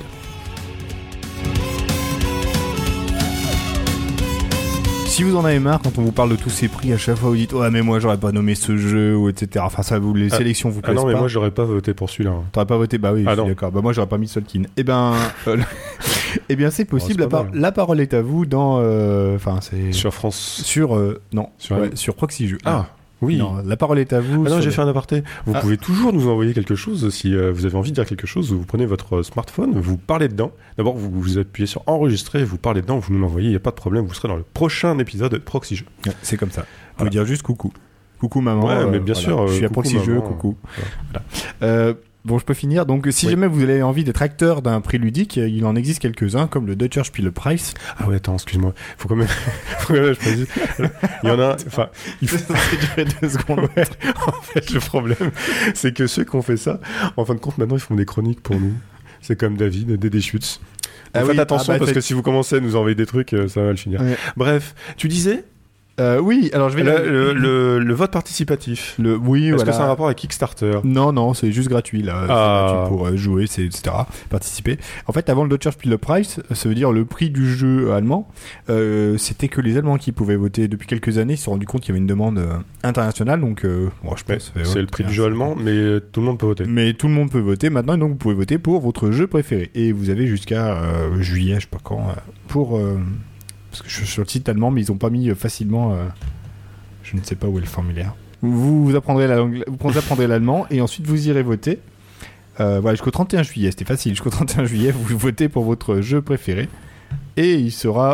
Si vous en avez marre quand on vous parle de tous ces prix, à chaque fois vous dites ouais mais moi j'aurais pas nommé ce jeu ou etc. Enfin ça vous les sélections vous Ah plaisent non, mais pas. moi j'aurais pas voté pour celui-là. hein. T'aurais pas voté bah oui Ah je suis non. d'accord. Bah moi j'aurais pas mis Tzolk'in. Eh ben eh bien c'est possible. Oh, c'est pas mal. La parole est à vous dans enfin c'est Sur France. sur non Sur ouais, sur Proxy Jeux. Ah, Oui. Non, la parole est à vous. Ah non, sur j'ai le- fait un aparté. Vous pouvez toujours nous envoyer quelque chose si vous avez envie de dire quelque chose. Vous prenez votre smartphone, vous parlez dedans. D'abord, vous appuyez sur enregistrer, vous parlez dedans, vous nous l'envoyez. Il n'y a pas de problème. Vous serez dans le prochain épisode de Proxy Jeux. Ouais, c'est comme ça. Vous Voilà. dire juste coucou. Coucou maman. Ouais, mais bien sûr, Je suis à coucou, Proxy Jeux, maman. coucou. Ouais. Voilà. Bon, je peux finir. Donc, si Oui. jamais vous avez envie d'être acteur d'un prix ludique, il en existe quelques-uns, comme le Deutscher Spielepreis. Ah ouais, attends, excuse-moi. Faut quand même, je précise. Il y en a, enfin, il faut. Ça durer 2 secondes. Ouais. En fait, le problème, c'est que ceux qui ont fait ça, en fin de compte, maintenant, ils font des chroniques pour nous. C'est comme David, des chutes. Ah Faites oui, attention ah bah, parce faites- que si vous commencez à nous envoyer des trucs, ça va mal finir. Ouais. Bref, tu disais Oui, alors je vais... le vote participatif. Oui, Est-ce voilà. que c'est un rapport avec Kickstarter? Non, c'est juste gratuit là. C'est Ah. gratuit pour jouer, etc. Participer. En fait, avant le Deutscher Spielepreis, ça veut dire le prix du jeu allemand. C'était que les Allemands qui pouvaient voter. Depuis quelques années, ils se sont rendus compte qu'il y avait une demande internationale. Donc, bon, je Ouais, pense. c'est le prix du jeu allemand, mais tout le monde peut voter. Mais tout le monde peut voter maintenant, et donc vous pouvez voter pour votre jeu préféré. Et vous avez jusqu'à juillet, je sais pas quand, pour. Parce que je suis sur le site allemand, mais ils ont pas mis facilement. Je ne sais pas où est le formulaire. Vous apprendrez vous apprendrez l'allemand et ensuite vous irez voter. Voilà, jusqu'au 31 juillet, c'était facile. Jusqu'au 31 juillet, vous votez pour votre jeu préféré. Et il sera.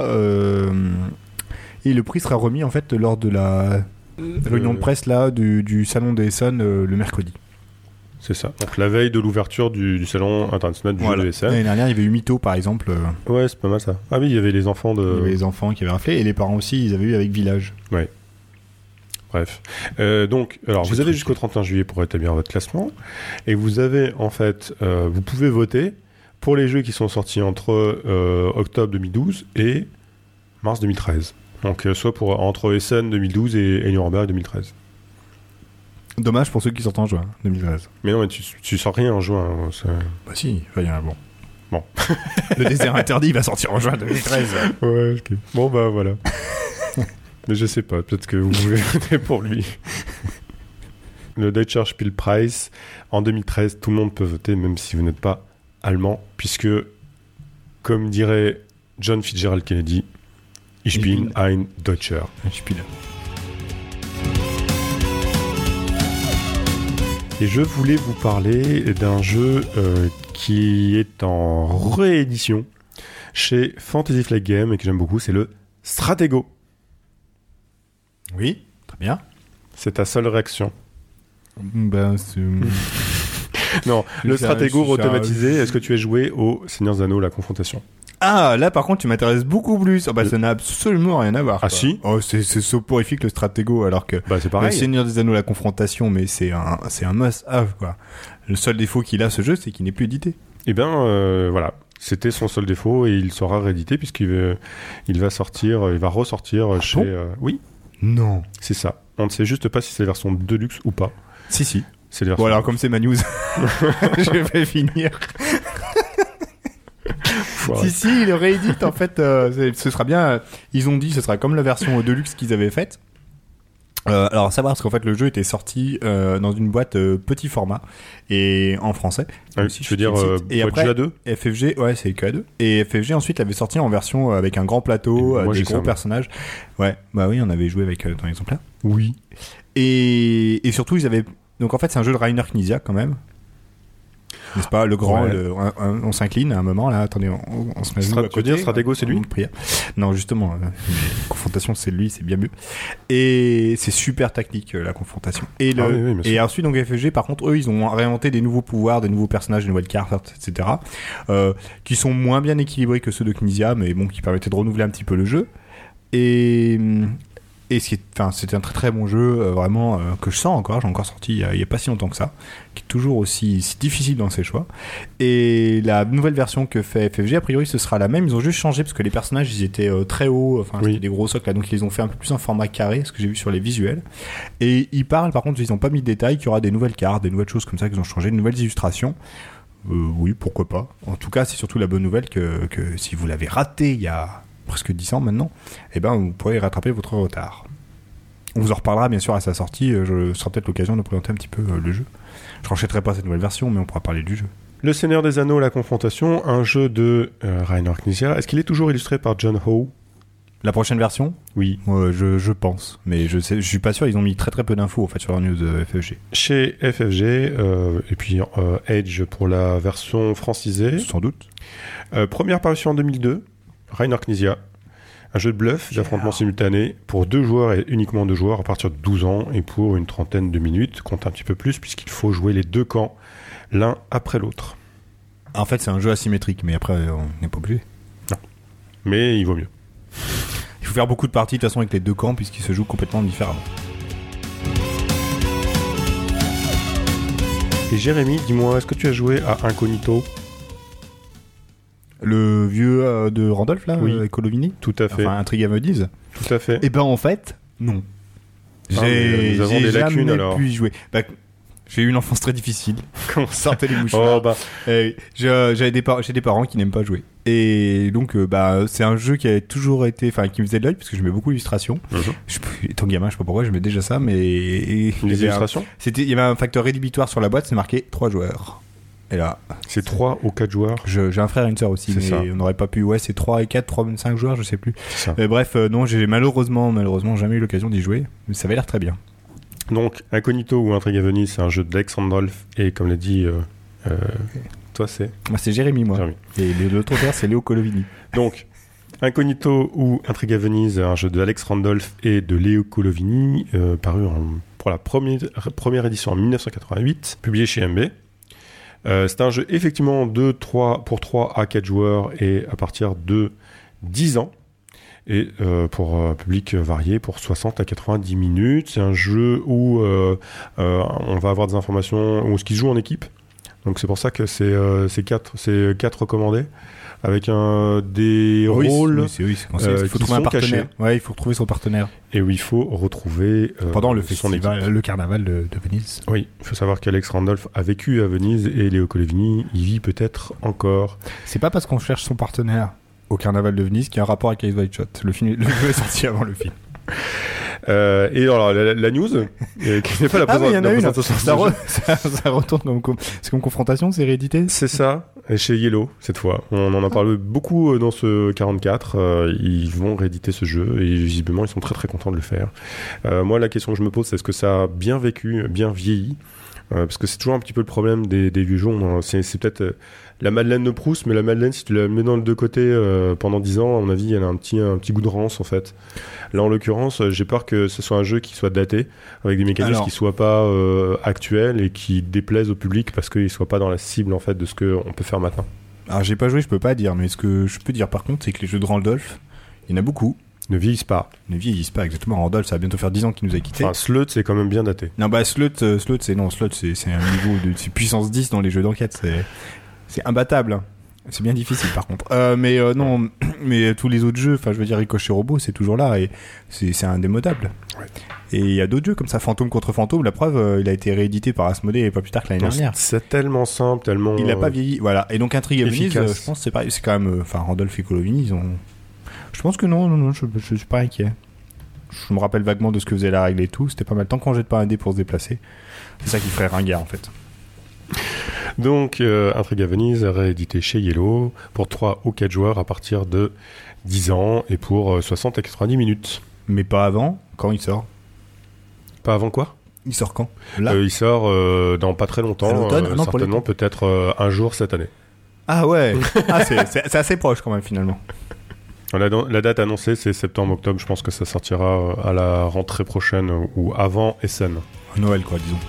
Et le prix sera remis en fait lors de la réunion de presse là, du Salon des Essonnes le mercredi. C'est ça. Donc la veille de l'ouverture du salon international du jeu de SN. L'année dernière, il y avait eu Mytho par exemple. Ouais, c'est pas mal ça. Ah oui, il y avait les enfants Il y de. avait les enfants qui avaient raflé et les parents aussi, ils avaient eu avec Village. Bref. Donc, alors, J'ai vous avez truqué. jusqu'au 31 juillet pour établir votre classement. Et vous avez, en fait, vous pouvez voter pour les jeux qui sont sortis entre octobre 2012 et mars 2013. Donc, soit entre Essen 2012 et Nuremberg 2013. Dommage pour ceux qui sortent en juin 2013. Mais non, mais tu sors rien en juin. Hein, c'est- Bah si, enfin, il y en a bon. Bon. Le désert interdit va sortir en juin 2013. Ouais, ok. Bon, bah voilà. Mais je sais pas, peut-être que vous pouvez voter pour lui. Le Deutscher Spielpreis, en 2013, tout le monde peut voter, même si vous n'êtes pas allemand, puisque, comme dirait John Fitzgerald Kennedy, Ich bin ein Deutscher. Je suis là. Et je voulais vous parler d'un jeu qui est en réédition chez Fantasy Flight Games et que j'aime beaucoup, c'est le Stratego. Oui, très bien. C'est ta seule réaction. Ben, c'est... Non, Je le sais, Stratego je sais, automatisé, je- est-ce que tu as joué au Seigneur des Anneaux, la confrontation? Ah, là par contre tu m'intéresses beaucoup plus. Ah, bah ça n'a absolument rien à voir. Ah, quoi. si. Oh, c'est soporifique le Stratego alors que Bah c'est le pareil. Seigneur des Anneaux la confrontation, mais c'est un must-have quoi. Le seul défaut qu'il a ce jeu, c'est qu'il n'est plus édité. Eh bien, voilà. C'était son seul défaut et il sera réédité il va ressortir chez... bon oui, Non. c'est ça. On ne sait juste pas si c'est la version Deluxe ou pas. Si. C'est la version... Bon alors comme c'est ma news, je vais finir. Voilà. Si, il le réédite en fait. Ce sera bien. Ils ont dit ce sera comme la version Deluxe qu'ils avaient faite. Alors à savoir parce qu'en fait le jeu était sorti dans une boîte petit format et en français. Ah oui, Aussi, tu veux dire sur le site. Et boîte après GA2 FFG, ouais c'est que A2. Et FFG ensuite l'avait sorti en version avec un grand plateau, Et moi, des j'ai gros ça, moi. personnages. Ouais, bah oui on avait joué avec dans l'exemplaire. Oui. Et surtout ils avaient donc en fait c'est un jeu de Rainer Knizia quand même. N'est-ce pas, le grand, Ouais. on s'incline à un moment là, attendez, on se met à genoux à Tu veux côté. dire Stratego, c'est lui On prie. Non, justement, confrontation c'est lui, c'est bien mieux. Et c'est super tactique la confrontation. Et, Ah oui, bien sûr. et ensuite, donc FFG, par contre, eux, ils ont réinventé des nouveaux pouvoirs, des nouveaux personnages, des nouvelles cartes, etc. Qui sont moins bien équilibrés que ceux de Knizia, mais bon, qui permettaient de renouveler un petit peu le jeu. Et c'était un très très bon jeu, vraiment, que je sens encore, j'ai encore sorti il y a pas si longtemps que ça, qui est toujours aussi difficile dans ses choix. Et la nouvelle version que fait FFG, a priori ce sera la même, ils ont juste changé parce que les personnages ils étaient très hauts, enfin Oui. c'était des gros socles là, donc ils les ont fait un peu plus en format carré, ce que j'ai vu sur les visuels. Et ils parlent, par contre, ils n'ont pas mis de détails, qu'il y aura des nouvelles cartes, des nouvelles choses comme ça qu'ils ont changé, de nouvelles illustrations. Oui, pourquoi pas. En tout cas, c'est surtout la bonne nouvelle que si vous l'avez raté il y a presque 10 ans maintenant, eh ben vous pourrez rattraper votre retard. On vous en reparlera bien sûr à sa sortie, ce sera peut-être l'occasion de présenter un petit peu le jeu. Je rachèterai pas cette nouvelle version, mais on pourra parler du jeu. Le Seigneur des Anneaux, la confrontation, un jeu de Rainer Knizia. Est-ce qu'il est toujours illustré par John Howe? La prochaine version, Oui. je pense, mais je suis pas sûr. Ils ont mis très très peu d'infos en fait sur leur news FFG. Chez FFG, et puis Edge pour la version francisée. Sans doute. Première parution en 2002, Reiner Knizia. Un jeu de bluff, d'affrontement simultané pour 2 joueurs et uniquement 2 joueurs à partir de 12 ans et pour une trentaine de minutes, compte un petit peu plus puisqu'il faut jouer les 2 camps l'un après l'autre. En fait, c'est un jeu asymétrique, mais après, on n'est pas obligé. Non. Mais il vaut mieux. Il faut faire beaucoup de parties de toute façon avec les 2 camps puisqu'ils se jouent complètement différemment. Et Jérémy, dis-moi, est-ce que tu as joué à Incognito ? Le vieux de Randolph, là, Oui. avec Colovini ? Tout à fait. Enfin, Intrigue à Venise ? Tout à fait. Eh ben, en fait, non. Ah, mais nous avons des lacunes, jamais alors. pu y jouer. Bah, j'ai eu une enfance très difficile. Comment ça ? Sortez les mouchoirs. Oh bah, J'ai des parents qui n'aiment pas jouer. Et donc, c'est un jeu qui a toujours été, enfin, qui me faisait de l'œil parce que je mets beaucoup d'illustrations. Étant gamin, je sais pas pourquoi, je mets déjà ça, mais les illustrations ? il y avait un facteur rédhibitoire sur la boîte, c'est marqué 3 joueurs. Et là, C'est 3 ou 4 joueurs. j'ai un frère et une sœur aussi, C'est mais ça. on n'aurait pas pu. Ouais, c'est 3 et 4, 3 5 joueurs, je sais plus. C'est ça. Bref, non, j'ai malheureusement jamais eu l'occasion d'y jouer, mais ça avait l'air très bien. Donc, Incognito ou Intrigue à Venise, c'est un jeu d'Alex Randolph et comme l'a dit, toi c'est Moi, c'est Jérémy, moi. Jérémy. Et l'autre auteur, c'est Léo Colovini. Donc, Incognito ou Intrigue à Venise, un jeu de Alex Randolph et de Léo Colovini, paru pour la première édition en 1988, publié chez MB. C'est un jeu effectivement pour 3 à 4 joueurs et à partir de 10 ans. Et pour un public varié, pour 60 à 90 minutes. C'est un jeu où on va avoir des informations, où ce qui se joue en équipe. Donc c'est pour ça que c'est 4 recommandés, avec des rôles il faut qui trouver un sont partenaire. cachés. Ouais, il faut retrouver son partenaire. et où il faut retrouver Pendant le son équipe. festival, le carnaval de Venise. Oui, il faut savoir qu'Alex Randolph a vécu à Venise et Léo Colovini y vit peut-être encore. C'est pas parce qu'on cherche son partenaire au carnaval de Venise qu'il y a un rapport avec Eyes Wide Shut. Le jeu est sorti avant le film. Et alors la news, qui n'est pas la Mais il y en a une. présentation. Ça retourne c'est comme confrontation, c'est réédité. C'est ça, et chez Yellow cette fois. On en a parlé beaucoup dans ce 44. Ils vont rééditer ce jeu et visiblement ils sont très très contents de le faire. Moi la question que je me pose c'est est-ce que ça a bien vécu, bien vieilli, parce que c'est toujours un petit peu le problème des vieux jeux. C'est peut-être la Madeleine de Proust, mais la Madeleine si tu la mets dans le deux côtés pendant 10 ans, à mon avis elle a un petit goût de rance en fait. Là en l'occurrence j'ai peur que ce soit un jeu qui soit daté, avec des mécanismes qui soient pas actuels et qui déplaisent au public parce qu'ils soient pas dans la cible en fait de ce qu'on peut faire maintenant. Alors j'ai pas joué, je peux pas dire, mais ce que je peux dire par contre c'est que les jeux de Randolph, il y en a beaucoup. Ne vieillissent pas. Ne vieillissent pas exactement. Randolph, ça va bientôt faire 10 ans qu'il nous a quittés. Enfin, Sleuth, c'est quand même bien daté. Non, Sleuth, c'est un niveau de c'est puissance 10 dans les jeux d'enquête. C'est imbattable. Hein. C'est bien difficile par contre. Non, mais tous les autres jeux, enfin, je veux dire, Ricochet Robot, c'est toujours là et c'est indémodable. Ouais. Et il y a d'autres jeux comme ça, Fantôme contre Fantôme. La preuve, il a été réédité par Asmodée et pas plus tard que l'année dernière. C'est tellement simple, tellement. Il a pas vieilli. Voilà. Et donc Intrigue à Venise, je pense que c'est pareil. C'est quand même, Randolph et Colovini, ils ont. Je pense que non, je suis pas inquiet. Je me rappelle vaguement de ce que faisait la règle et tout. C'était pas mal. Tant qu'on jette pas un dé pour se déplacer, c'est ça qui ferait ringard en fait. Donc, Intrigue à Venise, réédité chez Yellow pour 3 ou 4 joueurs à partir de 10 ans et pour 60 à 90 minutes. Mais pas avant. Quand il sort? Pas avant quoi? Il sort quand? Là il sort dans pas très longtemps. Certainement, peut-être un jour cette année. Ah ouais. C'est assez proche quand même finalement. La date annoncée, c'est septembre-octobre. Je pense que ça sortira à la rentrée prochaine ou avant Essen. Noël, quoi, disons.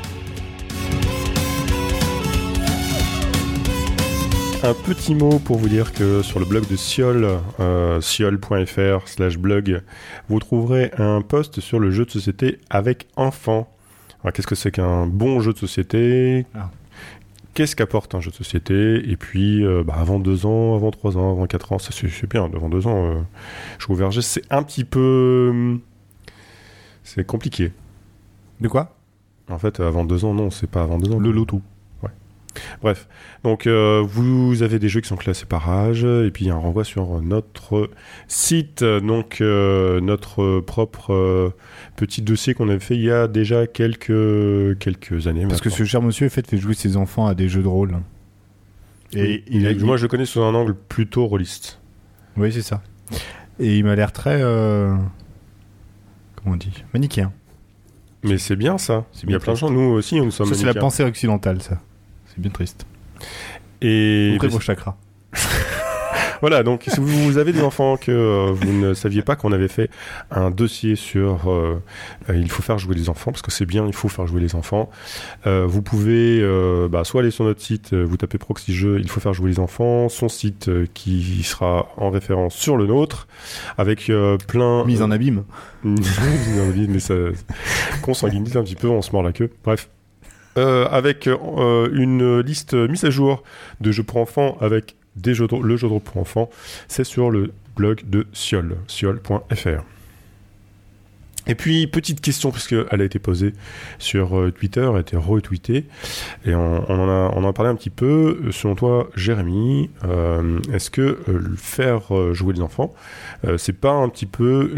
Un petit mot pour vous dire que sur le blog de Siol, siol.fr/blog, vous trouverez un post sur le jeu de société avec enfants. Alors, qu'est-ce que c'est qu'un bon jeu de société ? Qu'est-ce qu'apporte un jeu de société ? Et puis, avant 2 ans, avant 3 ans, avant 4 ans, ça c'est bien. Avant 2 ans, jouer au verger, c'est un petit peu... c'est compliqué. De quoi ? En fait, avant 2 ans, non, c'est pas avant 2 ans. Le loto. Ouais. Bref. Donc, vous avez des jeux qui sont classés par âge, et puis il y a un renvoi sur notre site. Donc, notre propre petit dossier qu'on avait fait il y a déjà quelques années. Parce que ce cher monsieur fait jouer ses enfants à des jeux de rôle. Et moi, je le connais sous un angle plutôt rôliste. Oui, c'est ça. Et il m'a l'air très... comment on dit, manichéen. Mais c'est bien ça. C'est Il y a bien plein de gens, nous aussi, nous sommes Ça, c'est la manichéens. pensée occidentale, ça. C'est bien triste. Et Ouvrez vos chakras. voilà, donc si vous avez des enfants que vous ne saviez pas qu'on avait fait un dossier sur il faut faire jouer les enfants, parce que c'est bien, il faut faire jouer les enfants. Vous pouvez soit aller sur notre site, vous tapez Proxy Jeux, il faut faire jouer les enfants, son site qui sera en référence sur le nôtre, avec plein... Mise en abîme. Mise en abîme, mais ça consanguinise un petit peu, on se mord la queue. Bref. Avec une liste mise à jour de jeux pour enfants avec le jeu de rôle pour enfants, c'est sur le blog de Siol, siol.fr. Et puis, petite question, puisqu'elle a été posée sur Twitter, a été retweetée, et on en a parlé un petit peu. Selon toi, Jérémy, est-ce que faire jouer les enfants, c'est pas un petit peu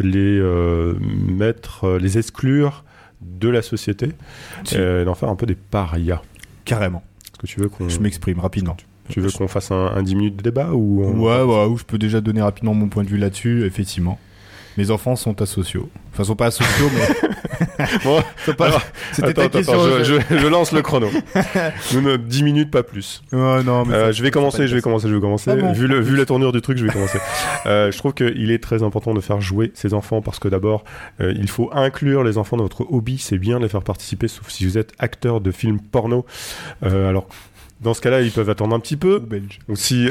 les exclure de la société, d'en faire un peu des parias? Carrément. Est-ce que tu veux qu'on... Je m'exprime rapidement. Tu veux qu'on fasse un 10 minutes de débat ou Ouais, je peux déjà donner rapidement mon point de vue là-dessus, effectivement. Mes enfants sont asociaux. Enfin, sont pas asociaux, mais... Bon, C'était ta question. Je lance le chrono. Nous, 10 minutes, pas plus. Non, mais je vais commencer. Ah bon, Vu la tournure du truc, je vais commencer. Je trouve qu'il est très important de faire jouer ses enfants parce que d'abord, il faut inclure les enfants dans votre hobby. C'est bien de les faire participer, sauf si vous êtes acteur de films porno. Alors, dans ce cas-là, ils peuvent attendre un petit peu. Ou belge. Ou si...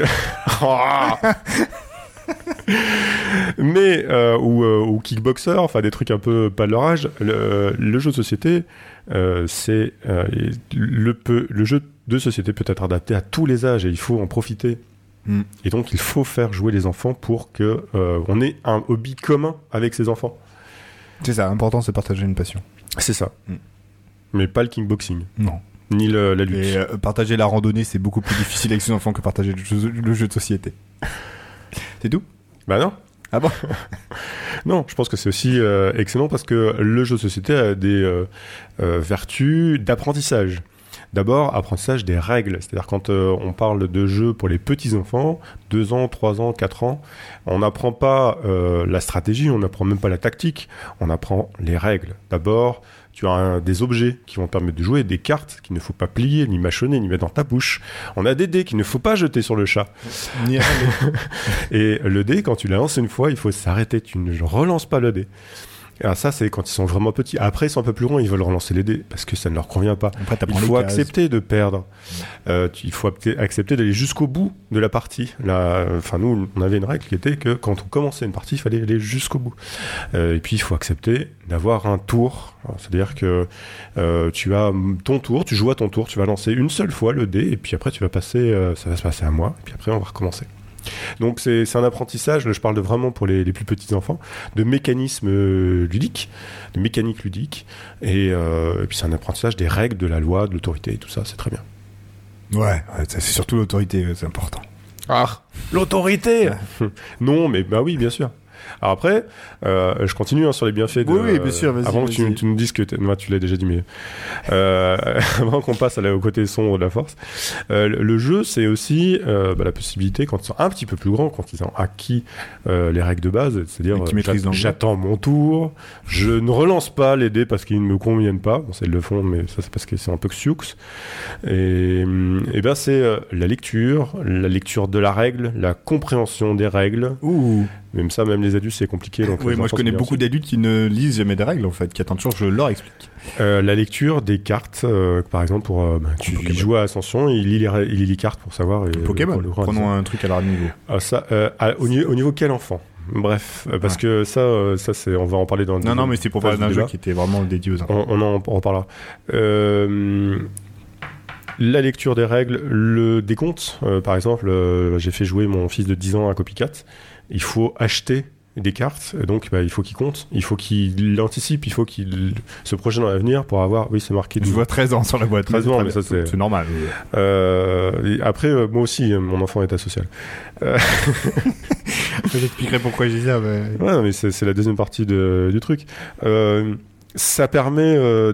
Mais ou kickboxer, enfin des trucs un peu pas de leur âge. Le jeu de société, c'est le jeu de société peut être adapté à tous les âges et il faut en profiter. Et donc il faut faire jouer les enfants pour que on ait un hobby commun avec ses enfants. C'est ça, l'important c'est partager une passion. C'est ça. Mais pas le kickboxing. Non. Ni la lutte. Et partager la randonnée, c'est beaucoup plus difficile avec ses enfants que partager le jeu de société. C'est tout ? Bah non. Ah bon ? Non, je pense que c'est aussi excellent parce que le jeu de société a des vertus d'apprentissage. D'abord, apprentissage des règles. C'est-à-dire quand on parle de jeux pour les petits-enfants, 2 ans, 3 ans, 4 ans, on n'apprend pas la stratégie, on n'apprend même pas la tactique, on apprend les règles. D'abord, tu as des objets qui vont te permettre de jouer, des cartes qu'il ne faut pas plier, ni mâchonner, ni mettre dans ta bouche. On a des dés qu'il ne faut pas jeter sur le chat. Et le dé, quand tu l'as lancé une fois, il faut s'arrêter. Tu ne relances pas le dé. Alors ça, c'est quand ils sont vraiment petits. Après, ils sont un peu plus grands, ils veulent relancer les dés parce que ça ne leur convient pas. Après, il faut accepter de perdre. Il faut accepter d'aller jusqu'au bout de la partie. Enfin, nous, on avait une règle qui était que quand on commençait une partie, il fallait aller jusqu'au bout. Et puis, il faut accepter d'avoir un tour. C'est-à-dire que tu as ton tour, tu joues à ton tour, tu vas lancer une seule fois le dé, et puis après, tu vas passer, ça va se passer à moi, et puis après, on va recommencer. Donc c'est un apprentissage, là je parle vraiment pour les plus petits enfants, de mécanismes ludiques, de mécanique ludique, et puis c'est un apprentissage des règles, de la loi, de l'autorité, et tout ça, c'est très bien. Ouais, c'est surtout l'autorité, c'est important. Ah, l'autorité. Non, mais bah oui, bien sûr. Alors après, je continue sur les bienfaits de... Oui, bien sûr, vas-y. Avant que tu nous dises que... Moi, tu l'as déjà dit, mais... avant qu'on passe au côté sombre de la force, le jeu, c'est aussi la possibilité, quand ils sont un petit peu plus grands, quand ils ont acquis les règles de base, c'est-à-dire j'attends mon tour, je ne relance pas les dés parce qu'ils ne me conviennent pas, bon, ça ils le font, mais ça c'est parce qu'ils sont un peu sioux. Et ben c'est la lecture de la règle, la compréhension des règles. Ouh. Même ça, même les adultes, c'est compliqué. Donc oui, moi je connais beaucoup d'adultes qui ne lisent jamais des règles en fait, qui attendent toujours que je leur explique. La lecture des cartes, par exemple, pour tu joues à Ascension, il lit les cartes pour savoir. Pokémon. Prenons un truc à leur niveau. Ça, au niveau quel enfant? Bref, parce que ça c'est, on va en parler dans le. Non, mais c'était pour parler d'un jeu qui était vraiment dédié aux enfants. On en reparlera. La lecture des règles, le décompte, par exemple, j'ai fait jouer mon fils de 10 ans à Copycat. Il faut acheter des cartes, donc il faut qu'il compte, il faut qu'il anticipe, il faut qu'il se projette dans l'avenir pour avoir, oui c'est marqué. Je vois 13 ans sur la boîte. 13 ans, mais ça c'est normal. Après, moi aussi, mon enfant est asocial. Je t'expliquerai pourquoi je dis ça. Mais... Ouais, mais c'est la deuxième partie du truc. Ça permet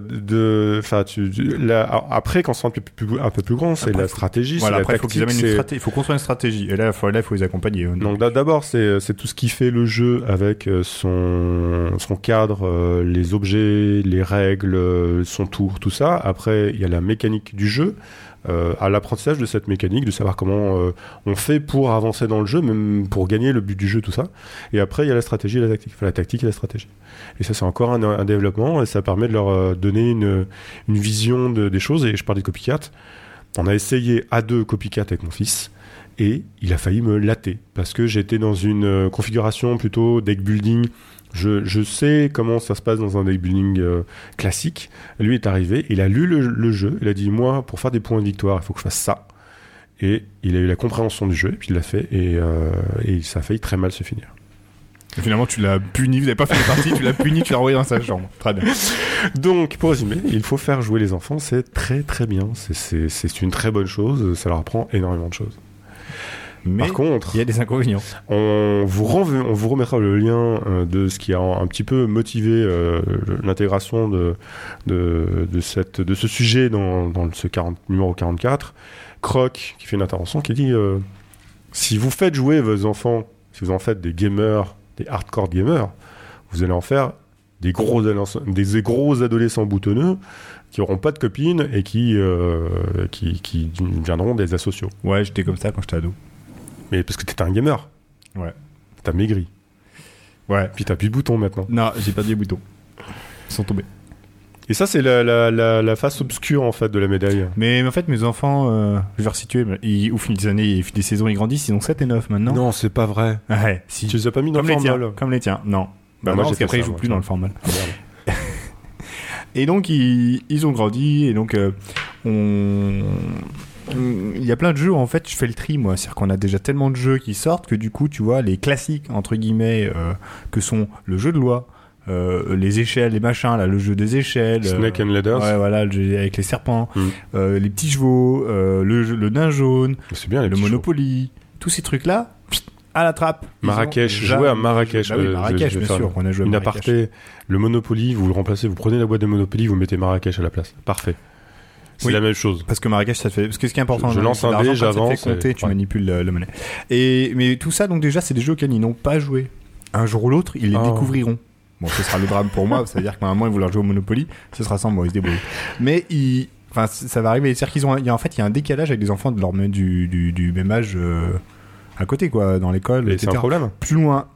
après, quand c'est un peu plus grand, c'est Après, la stratégie, Voilà, c'est après, la il faut qu'ils tactique. amènent une stratégie. Il faut construire une stratégie. Et là, il faut les accompagner. Donc d'abord, c'est tout ce qui fait le jeu avec son cadre, les objets, les règles, son tour, tout ça. Après, il y a la mécanique du jeu, à l'apprentissage de cette mécanique, de savoir comment on fait pour avancer dans le jeu, même pour gagner le but du jeu, tout ça. Et après, il y a la stratégie et la tactique. Enfin, la tactique et la stratégie. Et ça, c'est encore un développement, et ça permet de leur donner une vision des choses. Et je parlais de copycat. On a essayé à 2 copycat avec mon fils. Et il a failli me latter parce que j'étais dans une configuration plutôt deck building. Je sais comment ça se passe dans un deck building classique. Lui est arrivé, il a lu le jeu, il a dit moi pour faire des points de victoire il faut que je fasse ça. Et il a eu la compréhension du jeu, et puis il l'a fait et ça a failli très mal se finir. Et finalement, tu l'as puni, vous n'avez pas fait les parties, tu l'as puni, tu l'as envoyé dans sa chambre. Très bien. Donc, pour résumer, il faut faire jouer les enfants, c'est très très bien. C'est une très bonne chose, ça leur apprend énormément de choses. Mais par contre, il y a des inconvénients. On vous remettra le lien de ce qui a un petit peu motivé l'intégration de ce sujet dans ce numéro 44. Croc qui fait une intervention qui dit si vous faites jouer vos enfants, si vous en faites des gamers, des hardcore gamers, vous allez en faire des gros adolescents boutonneux qui n'auront pas de copines et qui deviendront des asociaux. Ouais, j'étais comme ça quand j'étais ado. Mais parce que t'étais un gamer. Ouais. T'as maigri. Ouais. Puis t'as plus de boutons maintenant. Non, j'ai perdu les boutons. Ils sont tombés. Et ça, c'est la face obscure, en fait, de la médaille. Mais en fait, mes enfants, je vais resituer, au fil des années, des saisons, ils grandissent, ils ont 7 et 9 maintenant. Non, c'est pas vrai. Ouais, si. Tu les as pas mis dans le formal. Comme les tiens, non. Bah, non, moi, parce qu'après, ils jouent plus dans le formal. Et donc, ils ont grandi, et donc, il y a plein de jeux, en fait, je fais le tri, moi. C'est-à-dire qu'on a déjà tellement de jeux qui sortent que du coup, tu vois, les classiques, entre guillemets, que sont le jeu de loi, les échelles, les machins, là, le jeu des échelles. Snake and Ladders. Ouais, voilà, le jeu avec les serpents, les petits chevaux, le nain jaune, c'est bien, le Monopoly, tous ces trucs-là, à la trappe. Marrakech, jouer à Marrakech. Bah oui, Marrakech, bien sûr, on a joué à une Marrakech. aparté, le Monopoly, vous le remplacez, vous prenez la boîte de Monopoly, vous mettez Marrakech à la place. Parfait. C'est la même chose. Parce que Marrakech, ça te fait. Parce que ce qui est important, je lance un dé, j'avance. Ça te fait compter, tu manipules la monnaie. Mais tout ça, donc déjà, c'est des jeux auxquels ils n'ont pas joué. Un jour ou l'autre, ils les découvriront. Bon, ce sera le drame pour moi, c'est-à-dire qu'à un moment, ils vont leur jouer au Monopoly, ce sera sans moi, ils se débrouillent. Mais enfin, ça va arriver. C'est-à-dire qu'il y a un décalage avec des enfants de leur du même âge à côté, quoi, dans l'école, etc. C'est un problème. Plus loin,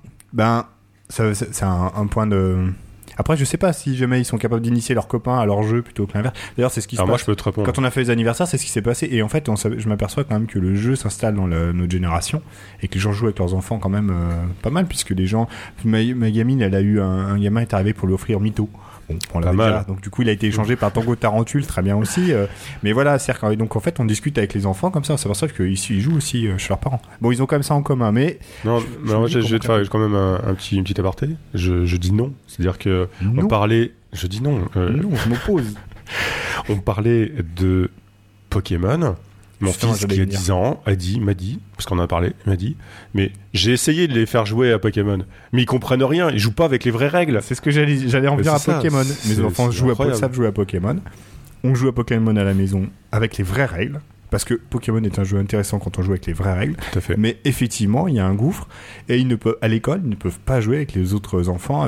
c'est un point de. Après, je sais pas si jamais ils sont capables d'initier leurs copains à leur jeu plutôt que l'inverse. D'ailleurs, c'est ce qui se passe. Moi, je peux te répondre. Quand on a fait les anniversaires, c'est ce qui s'est passé. Et en fait, je m'aperçois quand même que le jeu s'installe dans notre génération et que les gens jouent avec leurs enfants quand même pas mal, puisque les gens. Ma gamine, elle a eu un gamin est arrivé pour lui offrir Mytho. Bon, on l'avait déjà. Donc du coup, il a été échangé par Tango Tarantule, très bien aussi. Mais voilà, donc en fait, on discute avec les enfants comme ça. On s'aperçoit qu'ici, ils jouent aussi chez leurs parents. Bon, ils ont quand même ça en commun, mais. Non, moi, je vais te faire quand même un petit aparté. Je dis non. C'est-à-dire que on parlait. Je dis non. Non, je m'oppose. On parlait de Pokémon. Mon fils qui a 10 ans m'a dit, parce qu'on en a parlé, il m'a dit, mais j'ai essayé de les faire jouer à Pokémon, mais ils comprennent rien, ils jouent pas avec les vraies règles. C'est ce que j'allais en venir à Pokémon. Mes enfants savent jouer à Pokémon. On joue à Pokémon à la maison avec les vraies règles. Parce que Pokémon est un jeu intéressant quand on joue avec les vraies règles. Tout à fait. Mais effectivement, il y a un gouffre. Et à l'école, ils ne peuvent pas jouer avec les autres enfants.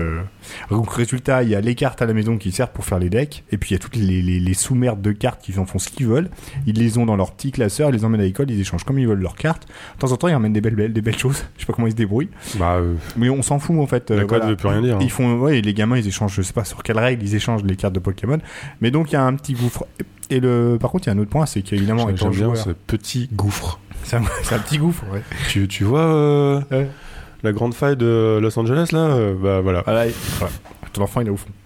Donc, résultat, il y a les cartes à la maison qui servent pour faire les decks. Et puis, il y a toutes les sous-merdes de cartes qui en font ce qu'ils veulent. Ils les ont dans leur petit classeur, ils les emmènent à l'école, ils échangent comme ils veulent leurs cartes. De temps en temps, ils emmènent des belles choses. Je sais pas comment ils se débrouillent. Mais on s'en fout, en fait. La code ne veut plus rien dire. Hein. Les gamins, ils échangent, je sais pas sur quelles règles, ils échangent les cartes de Pokémon. Mais donc, il y a un petit gouffre. Et par contre, il y a un autre point, c'est qu'évidemment, j'aime bien ce petit gouffre. C'est un petit gouffre, ouais. Tu vois la grande faille de Los Angeles, là voilà. Voilà. Ton enfant, il est au fond.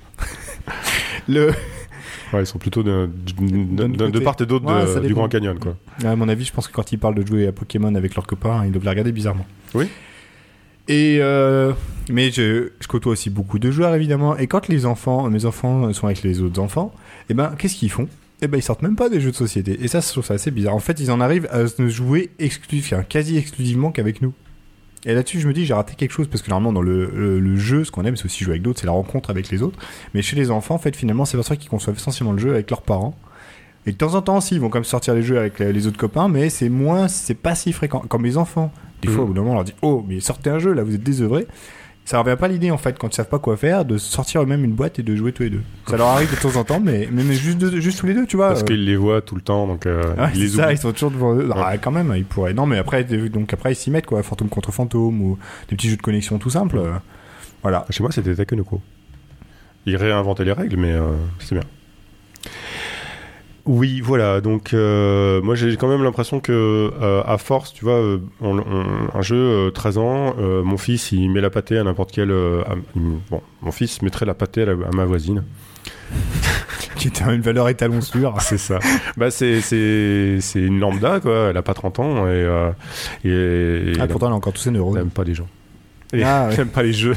Ouais, ils sont plutôt de part et d'autre du Grand Canyon, quoi. À mon avis, je pense que quand ils parlent de jouer à Pokémon avec leurs copains, ils doivent les regarder bizarrement. Oui. Et mais je côtoie aussi beaucoup de joueurs, évidemment. Et quand mes enfants sont avec les autres enfants, qu'est-ce qu'ils font ? Ils sortent même pas des jeux de société. Et ça, je trouve ça assez bizarre. En fait, ils en arrivent à ne jouer quasi exclusivement qu'avec nous. Et là-dessus, je me dis, j'ai raté quelque chose, parce que normalement, dans le jeu, ce qu'on aime, c'est aussi jouer avec d'autres, c'est la rencontre avec les autres. Mais chez les enfants, en fait, finalement, c'est pour ça qu'ils conçoivent essentiellement le jeu avec leurs parents. Et de temps en temps, si, ils vont quand même sortir les jeux avec les autres copains, mais c'est pas si fréquent. Comme les enfants. Des fois, au bout d'un moment, on leur dit, oh, mais sortez un jeu, là, vous êtes désœuvrés. Ça revient pas l'idée, en fait, quand ils savent pas quoi faire, de sortir eux-mêmes une boîte et de jouer tous les deux. Ça leur arrive de temps en temps, mais juste tous les deux, tu vois. Parce qu'ils les voient tout le temps, donc ils les oublient. Ils sont toujours devant eux. Ah, quand même, ils pourraient. Non, mais après ils s'y mettent, quoi. Fantôme contre fantôme, ou des petits jeux de connexion tout simples. Voilà. Chez moi, c'était Takenoko. Ils réinventaient les règles, mais c'est bien. Oui, voilà. Donc, moi, j'ai quand même l'impression que, à force, tu vois, un jeu 13 ans, mon fils, il met la pâtée à n'importe quel. Mon fils mettrait la pâtée à ma voisine. Qui était une valeur étalon sûre. C'est ça. Bah, c'est une lambda, quoi. Elle a pas 30 ans et pourtant, elle a encore tous ses neurones. Elle aime pas les gens. Ouais. Elle aime pas les jeux.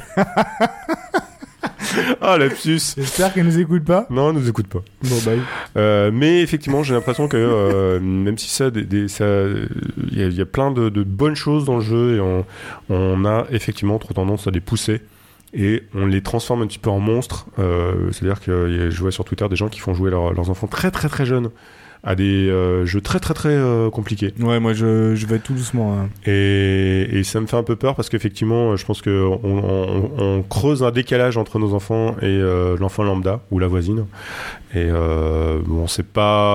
Ah, lapsus. J'espère qu'elle nous écoute pas. Non, elle nous écoute pas. Bon, bye. Mais effectivement, j'ai l'impression que même si il y a plein de bonnes choses dans le jeu et on a effectivement trop tendance à les pousser et on les transforme un petit peu en monstres. C'est-à-dire que je vois sur Twitter des gens qui font jouer leurs enfants très très très jeunes à des jeux très très très compliqués. Ouais, moi je vais tout doucement. Hein. Et ça me fait un peu peur parce qu'effectivement, je pense que on creuse un décalage entre nos enfants et l'enfant lambda ou la voisine. Et bon, c'est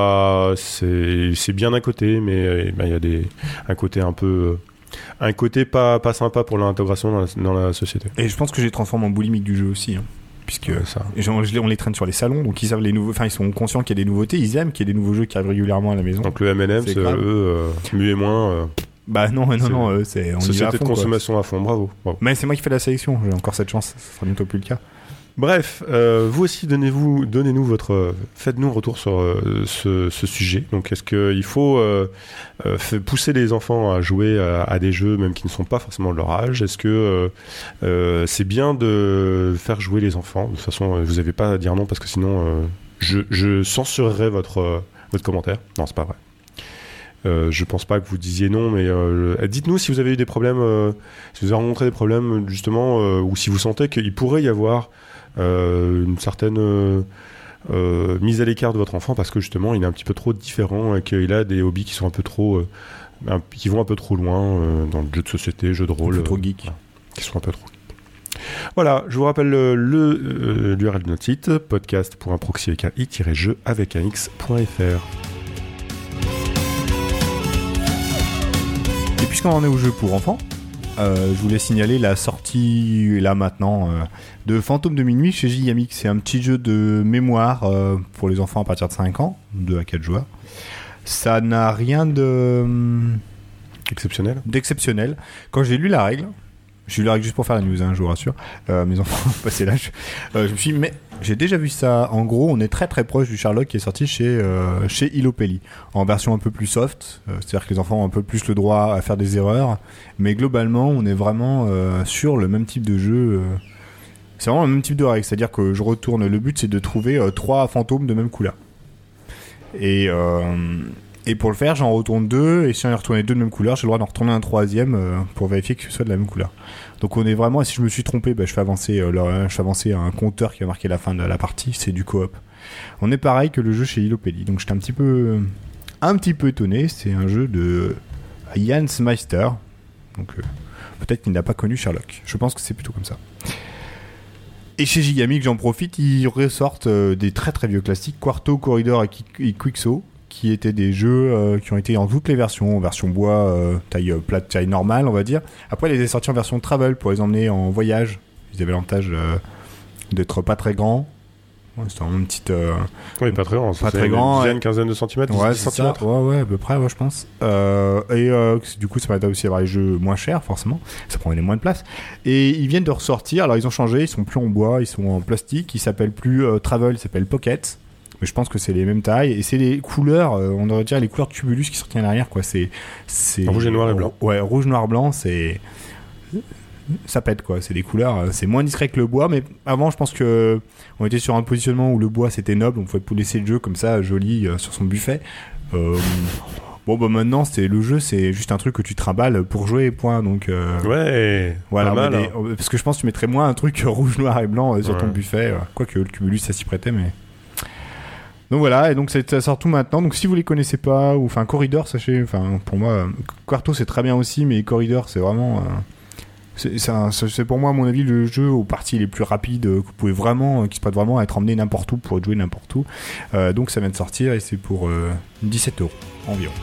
bien d'un côté, mais il y a un côté un côté pas sympa pour l'intégration dans la société. Et je pense que je les transforme en boulimique du jeu aussi. Hein. Puisque on les traîne sur les salons, donc ils savent ils sont conscients qu'il y a des nouveautés, ils aiment qu'il y ait des nouveaux jeux qui arrivent régulièrement à la maison. Donc le M&M's, eux, mieux et moins. Bah non, c'est on société de consommation à fond, bravo. Mais c'est moi qui fais la sélection, j'ai encore cette chance, ça sera bientôt plus le cas. Bref, vous aussi donnez-nous faites-nous un retour sur ce sujet. Donc, est-ce qu'il faut pousser les enfants à jouer à des jeux même qui ne sont pas forcément de leur âge? Est-ce que c'est bien de faire jouer les enfants? De toute façon, vous n'avez pas à dire non parce que sinon je censurerai votre commentaire. Non, c'est pas vrai. Je pense pas que vous disiez non, mais dites-nous si vous avez eu des problèmes, si vous avez rencontré des problèmes justement, ou si vous sentez qu'il pourrait y avoir une certaine mise à l'écart de votre enfant parce que justement il est un petit peu trop différent et qu'il a des hobbies qui sont un peu trop qui vont un peu trop loin dans le jeu de société, jeu de rôle, un peu trop geek, qui sont un peu trop geek. Voilà, je vous rappelle l'URL de notre site podcast.proxy avec un i-jeu avec un x.fr. Et puisqu'on en est au jeu pour enfants, je voulais signaler la sortie là maintenant de Fantôme de minuit chez Gigamic. C'est un petit jeu de mémoire pour les enfants à partir de 5 ans, 2 à 4 joueurs. Ça n'a rien d'exceptionnel. Quand j'ai lu la règle juste pour faire la news, hein, je vous rassure, mes enfants ont passé l'âge, je me suis dit, mais j'ai déjà vu ça. En gros, on est très très proche du Sherlock qui est sorti chez Ilopelli, en version un peu plus soft, c'est-à-dire que les enfants ont un peu plus le droit à faire des erreurs, mais globalement, on est vraiment sur le même type de jeu. C'est vraiment le même type de règle, c'est-à-dire que je retourne, le but c'est de trouver 3 fantômes de même couleur. Et pour le faire, j'en retourne 2, et si j'en ai retourné 2 de même couleur, j'ai le droit d'en retourner un 3e pour vérifier que ce soit de la même couleur. Donc on est vraiment, et si je me suis trompé, je fais avancer un compteur qui va marquer la fin de la partie, c'est du coop. On est pareil que le jeu chez Ilopelli, donc j'étais un petit peu étonné. C'est un jeu de Jans Meister, donc peut-être qu'il n'a pas connu Sherlock. Je pense que c'est plutôt comme ça. Et chez Gigamic, j'en profite, ils ressortent des très très vieux classiques, Quarto, Corridor et Quixo, qui étaient des jeux qui ont été en toutes les versions, version bois, taille plate, taille normale, on va dire. Après, ils les ont sortis en version travel pour les emmener en voyage. Ils avaient l'avantage d'être pas très grands. Ouais, c'était vraiment une petite... oui, pas très grand. Pas très grand. Une quinzaine de centimètres, ouais, 10 centimètres. Ouais, à peu près, ouais, je pense. Du coup, ça permet aussi d'avoir les jeux moins chers, forcément. Ça prenait moins de place. Et ils viennent de ressortir. Alors, ils ont changé. Ils sont plus en bois, ils sont en plastique. Ils s'appellent plus Travel, ils s'appellent Pocket. Mais je pense que c'est les mêmes tailles. Et c'est les couleurs, on devrait dire les couleurs Cumulus qui sortent à l'arrière, quoi. C'est rouge et noir et blanc. Ouais, rouge, noir, blanc, c'est... Ça pète, quoi. C'est des couleurs, c'est moins discret que le bois, mais avant, je pense que on était sur un positionnement où le bois c'était noble, on pouvait laisser le jeu comme ça, joli, sur son buffet. Bon, bah maintenant, le jeu, c'est juste un truc que tu trimbales pour jouer, point. Donc, Ouais, voilà, pas mal, parce que je pense que tu mettrais moins un truc rouge, noir et blanc sur ton buffet. Quoique le Cumulus, ça s'y prêtait, mais. Donc voilà, et donc ça sort tout maintenant. Donc si vous les connaissez pas, ou enfin Corridor, sachez, enfin pour moi, Quarto c'est très bien aussi, mais Corridor c'est vraiment. C'est pour moi, à mon avis, le jeu aux parties les plus rapides que vous pouvez vraiment, qui se prête vraiment à être emmené n'importe où pour être joué n'importe où. Donc ça vient de sortir et c'est pour 17€ environ.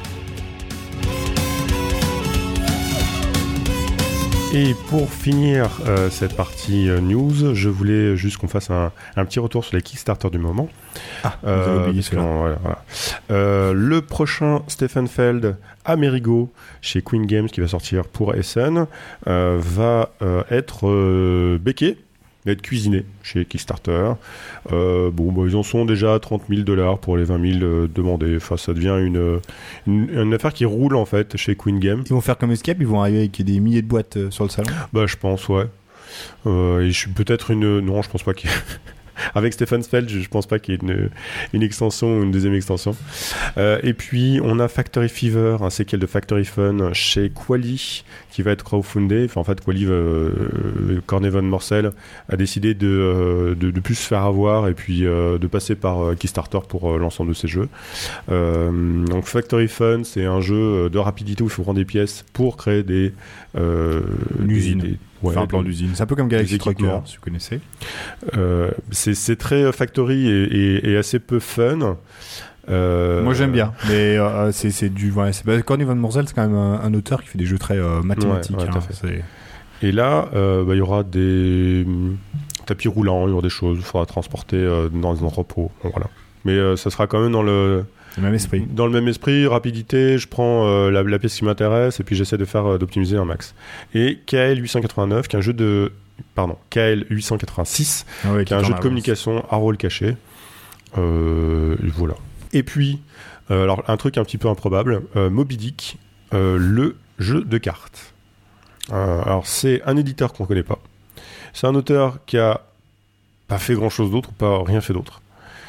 Et pour finir cette partie news, je voulais juste qu'on fasse un petit retour sur les Kickstarter du moment. Vous avez oublié celui-là. Voilà. Le prochain Stefan Feld Amerigo chez Queen Games qui va sortir pour SN va être béqué, va être cuisiné chez Kickstarter. Ils en sont déjà à $30,000 pour les 20,000 demandés. Enfin, ça devient une affaire qui roule en fait chez Queen Games. Ils vont faire comme Escape, ils vont arriver avec des milliers de boîtes sur le salon. Bah, je pense, ouais. Et je suis peut-être non, je pense pas qu'il y ait... Avec Stefan Feld, je pense pas qu'il y ait une extension ou une deuxième extension. Et puis, on a Factory Fever, un séquel de Factory Fun chez Quali, qui va être crowdfundé. Enfin, en fait, Quali, Corné von Morcel, a décidé de plus se faire avoir et puis de passer par Kickstarter pour l'ensemble de ses jeux. Donc, Factory Fun, c'est un jeu de rapidité où il faut prendre des pièces pour créer une usine. Un plan d'usine. C'est un peu comme Galaxy Trucker, si vous connaissez. C'est très factory et assez peu fun. Moi j'aime bien, mais c'est du. Ouais, Corny Van Morzel, c'est quand même un auteur qui fait des jeux très mathématiques. Et là, il y aura des tapis roulants, il y aura des choses, il faudra transporter dans un entrepôt. Bon, voilà. Mais ça sera quand même dans le même esprit. Dans le même esprit, rapidité, je prends la pièce qui m'intéresse et puis j'essaie d'optimiser un max. Et KL 889, qui est un jeu de... Pardon, KL 886, qui est un jeu de communication à rôle caché. Voilà. Et puis, alors un truc un petit peu improbable, Moby Dick, le jeu de cartes. Alors c'est un éditeur qu'on ne connaît pas. C'est un auteur qui a pas fait grand-chose d'autre, ou pas rien fait d'autre.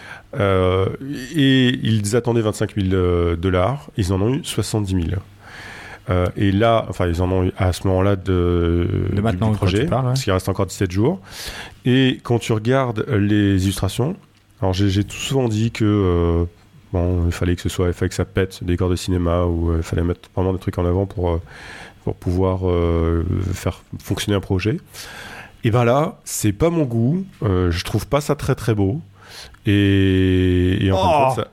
Et ils attendaient $25,000, ils en ont eu 70 000. Et là, enfin, ils en ont eu à ce moment-là du projet, parce qu'il reste encore 17 jours. Et quand tu regardes les illustrations, alors j'ai tout souvent dit que il fallait que ça pète des décors de cinéma, ou il fallait mettre vraiment des trucs en avant pour pouvoir faire fonctionner un projet. Et ben là, c'est pas mon goût. Je trouve pas ça très très beau. Et en fin de compte,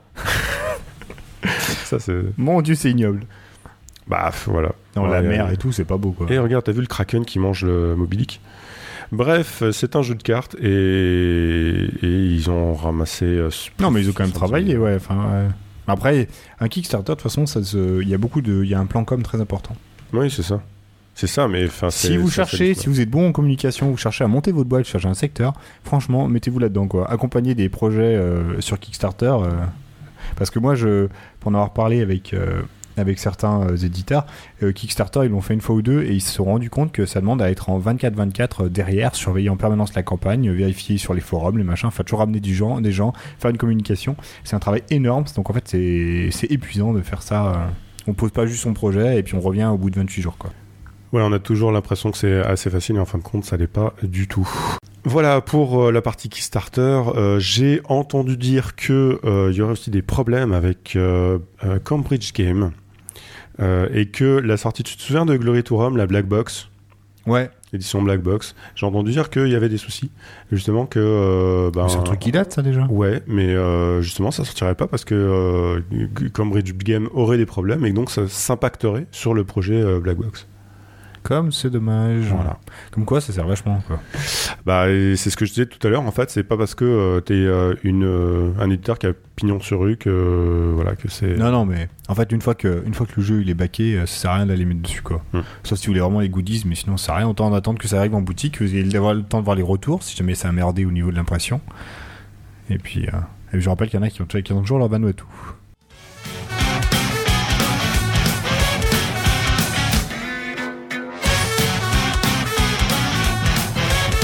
ça c'est... Mon Dieu, c'est ignoble. Bah voilà. La mer et tout, c'est pas beau quoi. Et regarde, t'as vu le Kraken qui mange le Moby Dick? Bref, c'est un jeu de cartes et ils ont ramassé. Non, mais ils ont quand même travaillé, ouais. Enfin, après, un Kickstarter, de toute façon, il y a un plan com très important. Oui, c'est ça. C'est ça, mais si vous êtes bon en communication, vous cherchez à monter votre boîte, vous cherchez un secteur, franchement, mettez-vous là-dedans, quoi. Accompagnez des projets sur Kickstarter, parce que moi, pour en avoir parlé avec certains éditeurs, Kickstarter, ils l'ont fait une fois ou deux et ils se sont rendus compte que ça demande à être en 24/24 derrière, surveiller en permanence la campagne, vérifier sur les forums, les machins, enfin toujours ramener des gens, faire une communication. C'est un travail énorme, donc en fait, c'est épuisant de faire ça. On pose pas juste son projet et puis on revient au bout de 28 jours, quoi. Ouais, on a toujours l'impression que c'est assez facile et en fin de compte, ça l'est pas du tout. Voilà pour la partie Kickstarter. J'ai entendu dire que y aurait aussi des problèmes avec Cambridge Game et que la sortie, tu te souviens de Glory to Rome, la Black Box? Ouais. Édition Black Box. J'ai entendu dire qu'il y avait des soucis. Justement que... c'est un truc qui date, ça, déjà? Ouais, mais justement, ça sortirait pas parce que Cambridge Game aurait des problèmes et donc ça s'impacterait sur le projet Black Box. Comme c'est dommage. Voilà. Comme quoi, ça sert vachement, quoi. C'est ce que je disais tout à l'heure. En fait, c'est pas parce que t'es un éditeur qui a pignon sur rue que c'est. Non, mais en fait, une fois que le jeu il est backé, ça sert à rien d'aller mettre dessus, quoi. Sauf si vous voulez vraiment les goodies, mais sinon, ça sert à rien. Autant d'attendre que ça arrive en boutique, vous allez avoir le temps de voir les retours, si jamais ça a merdé au niveau de l'impression. Et puis, je rappelle qu'il y en a qui ont toujours leur Vanuatu.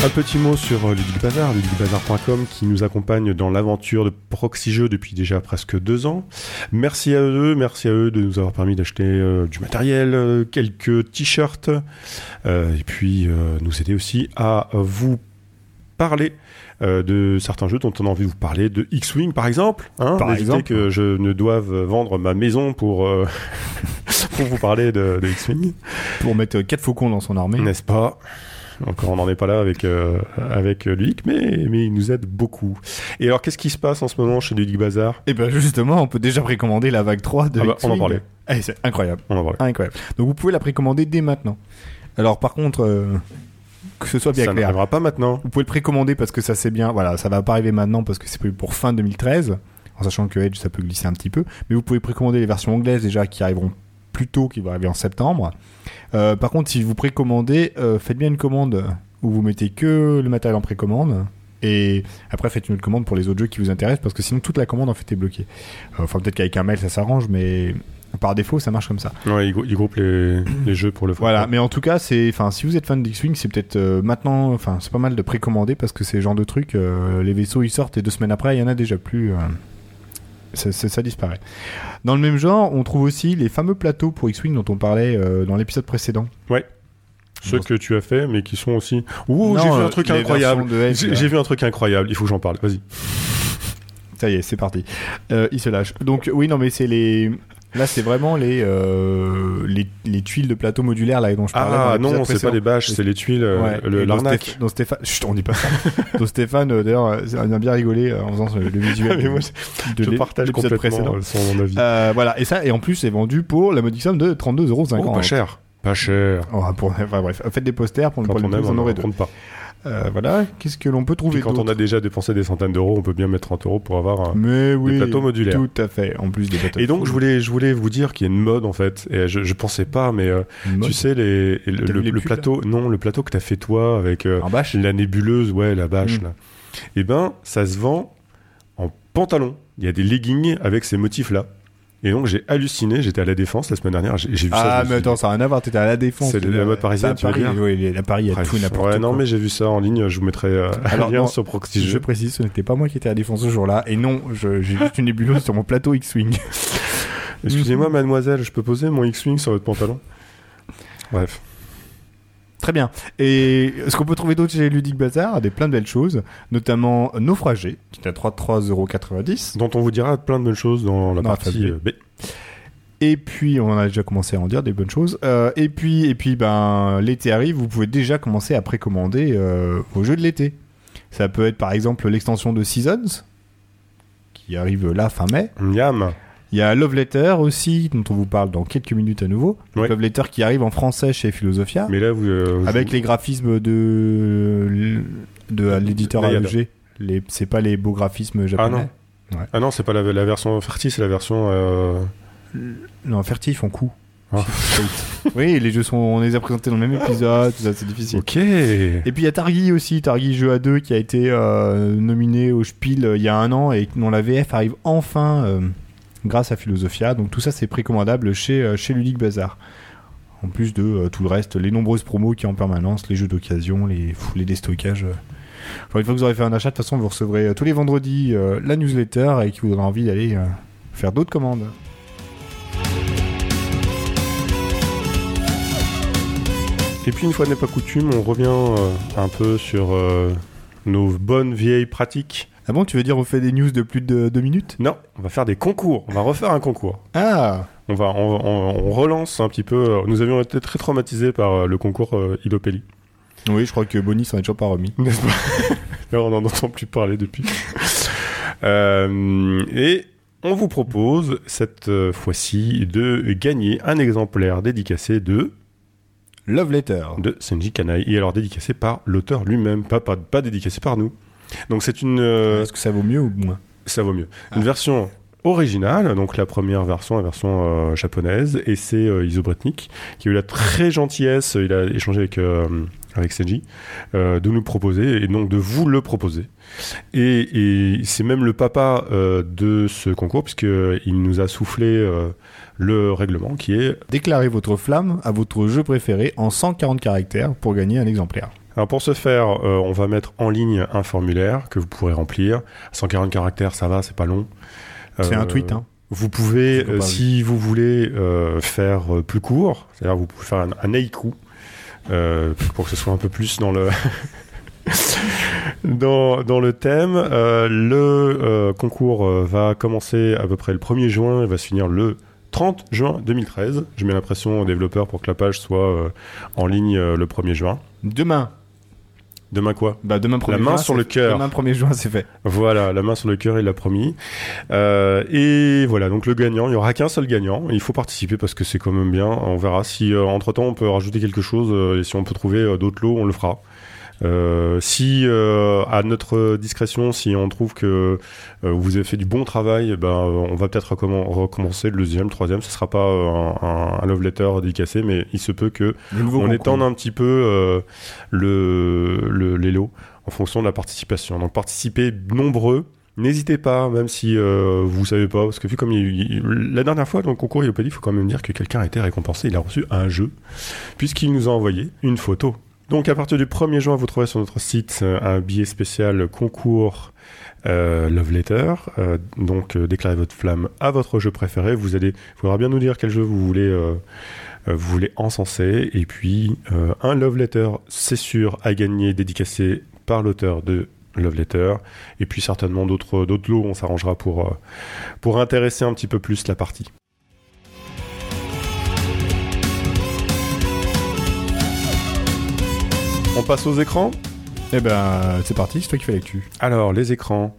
Un petit mot sur Ludic Bazar, ludicbazar.com, qui nous accompagne dans l'aventure de Proxy Jeux depuis déjà presque 2 ans. Merci à eux de nous avoir permis d'acheter du matériel, quelques t-shirts, et puis nous aider aussi à vous parler de certains jeux dont on a envie de vous parler, de X-Wing par exemple, éviter que je ne doive vendre ma maison pour vous parler de X-Wing. Pour mettre 4 faucons dans son armée. N'est-ce pas ? Encore, on n'en est pas là avec Ludic, mais il nous aide beaucoup. Et alors, qu'est-ce qui se passe en ce moment chez Ludic Bazar ? Et ben justement, on peut déjà précommander la vague 3 de X-Wing. On en parlait. C'est incroyable. On en parlait. Incroyable. Donc vous pouvez la précommander dès maintenant. Alors par contre, que ce soit bien clair. Ça n'arrivera pas maintenant. Vous pouvez le précommander parce que ça c'est bien. Voilà, ça va pas arriver maintenant parce que c'est prévu pour fin 2013. En sachant que Edge ça peut glisser un petit peu. Mais vous pouvez précommander les versions anglaises déjà qui arriveront plus tôt, qui vont arriver en septembre. Par contre, si vous précommandez, faites bien une commande où vous mettez que le matériel en précommande. Et après, faites une autre commande pour les autres jeux qui vous intéressent parce que sinon toute la commande en fait est bloquée. Enfin, peut-être qu'avec un mail ça s'arrange, mais par défaut ça marche comme ça. Ouais, ils groupent les jeux pour le faire. Voilà, mais en tout cas, si vous êtes fan d'X-Wing, c'est peut-être maintenant, c'est pas mal de précommander parce que c'est le genre de truc, les vaisseaux ils sortent et 2 semaines après, il y en a déjà plus. Ça disparaît. Dans le même genre, on trouve aussi les fameux plateaux pour X-Wing dont on parlait dans l'épisode précédent. Ouais. Ceux que tu as fait, mais qui sont aussi... Ouh, j'ai vu un truc incroyable. J'ai vu un truc incroyable. Il faut que j'en parle. Vas-y. Ça y est, c'est parti. Il se lâche. Donc, oui, non, mais c'est les... Là, c'est vraiment les tuiles de plateau modulaire là, dont je parlais. Ah non, c'est pas les bâches, c'est les tuiles, l'arnaque. Donc Stéphane... Chut, on dit pas ça. Donc Stéphane, d'ailleurs, on a bien rigolé en faisant le visuel mais moi, je partage complètement son avis. Voilà, et en plus, c'est vendu pour la modique somme de 32,50€. Oh, pas cher. Pas cher. Enfin bref, faites des posters pour quand le on aime, vous en aurez deux. Pas. Voilà, qu'est-ce que l'on peut trouver d'autre ? Quand on a déjà dépensé des centaines d'euros, on peut bien mettre 30€ pour avoir des plateaux modulaires. Tout à fait, en plus des plateaux. Et donc, je voulais vous dire qu'il y a une mode, en fait, et je pensais pas, mais tu sais, le plateau, non, le plateau que t'as fait toi avec la nébuleuse, ouais, la bâche, là. Eh ben, ça se vend en pantalon. Il y a des leggings avec ces motifs-là. Et donc j'ai halluciné, j'étais à la Défense la semaine dernière, j'ai vu ça. Ah mais attends, ça n'a rien à voir, t'étais à la Défense. C'est la mode parisienne, tu veux dire ? Oui, à Paris, il y a tout n'importe quoi. Ouais, non, mais j'ai vu ça en ligne, je vous mettrai un lien sur Proxy Jeux. Je précise, ce n'était pas moi qui étais à la Défense ce jour-là, et non, j'ai juste une nébuleuse sur mon plateau X-Wing. Excusez-moi mademoiselle, je peux poser mon X-Wing sur votre pantalon ? Bref. Très bien. Et ce qu'on peut trouver d'autre chez Ludic Bazar, plein de belles choses, notamment Naufragé, qui est à 3,90€. Dont on vous dira plein de bonnes choses dans la partie B. Et puis, on a déjà commencé à en dire des bonnes choses. Et puis, l'été arrive, vous pouvez déjà commencer à précommander vos jeux de l'été. Ça peut être par exemple l'extension de Seasons, qui arrive là fin mai. Miam. Il y a Love Letter aussi, dont on vous parle dans quelques minutes à nouveau. Ouais. Love Letter qui arrive en français chez Philosophia. Mais là, avec les graphismes de l'éditeur AEG. C'est pas les beaux graphismes japonais. Ah non, ouais. Ah non, c'est pas la version Ferti, c'est la version... Non, Ferti, ils font coup. Ah. Oui, les jeux on les a présentés dans le même épisode, tout ça, c'est difficile. Ok. Et puis il y a Targi aussi, Targi Jeu A2 qui a été nominé au Spiel il y a 1 an et dont la VF arrive enfin... grâce à Philosophia, donc tout ça c'est précommandable chez Ludic Bazar. En plus de tout le reste, les nombreuses promos qui en permanence, les jeux d'occasion, les déstockages. Enfin, une fois que vous aurez fait un achat, de toute façon vous recevrez tous les vendredis la newsletter et qui vous donnera envie d'aller faire d'autres commandes. Et puis une fois n'est pas coutume, on revient un peu sur nos bonnes vieilles pratiques. Ah bon, tu veux dire on fait des news de plus de 2 minutes ? Non, on va faire des concours. On va refaire un concours. Ah ! On relance un petit peu. Nous avions été très traumatisés par le concours Idopélie. Oui, je crois que Bonnie s'en est toujours pas remis. N'est-ce pas ? Là, on n'en entend plus parler depuis. Et on vous propose cette fois-ci de gagner un exemplaire dédicacé de... Love Letter. De Senji Kanai. Et alors dédicacé par l'auteur lui-même, pas dédicacé par nous. Donc c'est une... Est-ce que ça vaut mieux ou moins ? Ça vaut mieux. Une version originale, donc la première version, la version japonaise, et c'est Isobretnik qui a eu la très gentillesse, il a échangé avec Senji, de nous proposer, et donc de vous le proposer. Et c'est même le papa de ce concours, puisqu'il nous a soufflé le règlement qui est... Déclarez votre flamme à votre jeu préféré en 140 caractères pour gagner un exemplaire. Alors pour ce faire, on va mettre en ligne un formulaire que vous pourrez remplir. 140 caractères, ça va, c'est pas long. C'est un tweet, hein. Vous pouvez, si vous voulez faire plus court, c'est-à-dire vous pouvez faire un haïku pour que ce soit un peu plus dans le dans le thème. Le concours va commencer à peu près le 1er juin et va se finir le 30 juin 2013. Je mets l'impression aux développeurs pour que la page soit en ligne le 1er juin. Demain quoi ? Demain 1er juin. La main sur le cœur. Demain 1er juin, c'est fait. Voilà, la main sur le cœur, il l'a promis. Et voilà, donc le gagnant, il n'y aura qu'un seul gagnant. Il faut participer parce que c'est quand même bien. On verra si entre-temps on peut rajouter quelque chose et si on peut trouver d'autres lots, on le fera. Si à notre discrétion, si on trouve que vous avez fait du bon travail, on va peut-être recommencer le deuxième, le troisième. Ce sera pas un love letter dédicacé, mais il se peut que on étende un petit peu les lots en fonction de la participation. Donc participez nombreux. N'hésitez pas, même si vous savez pas, parce que vu comme la dernière fois dans le concours il faut quand même dire que quelqu'un a été récompensé. Il a reçu un jeu puisqu'il nous a envoyé une photo. Donc à partir du 1er juin, vous trouverez sur notre site un billet spécial concours Love Letter. Donc déclarez votre flamme à votre jeu préféré. Il faudra bien nous dire quel jeu vous voulez encenser. Et puis un Love Letter, c'est sûr, à gagner, dédicacé par l'auteur de Love Letter. Et puis certainement d'autres lots, on s'arrangera pour intéresser un petit peu plus la partie. On passe aux écrans ? Eh ben, c'est parti, c'est toi qui fais l'actu. Alors, les écrans.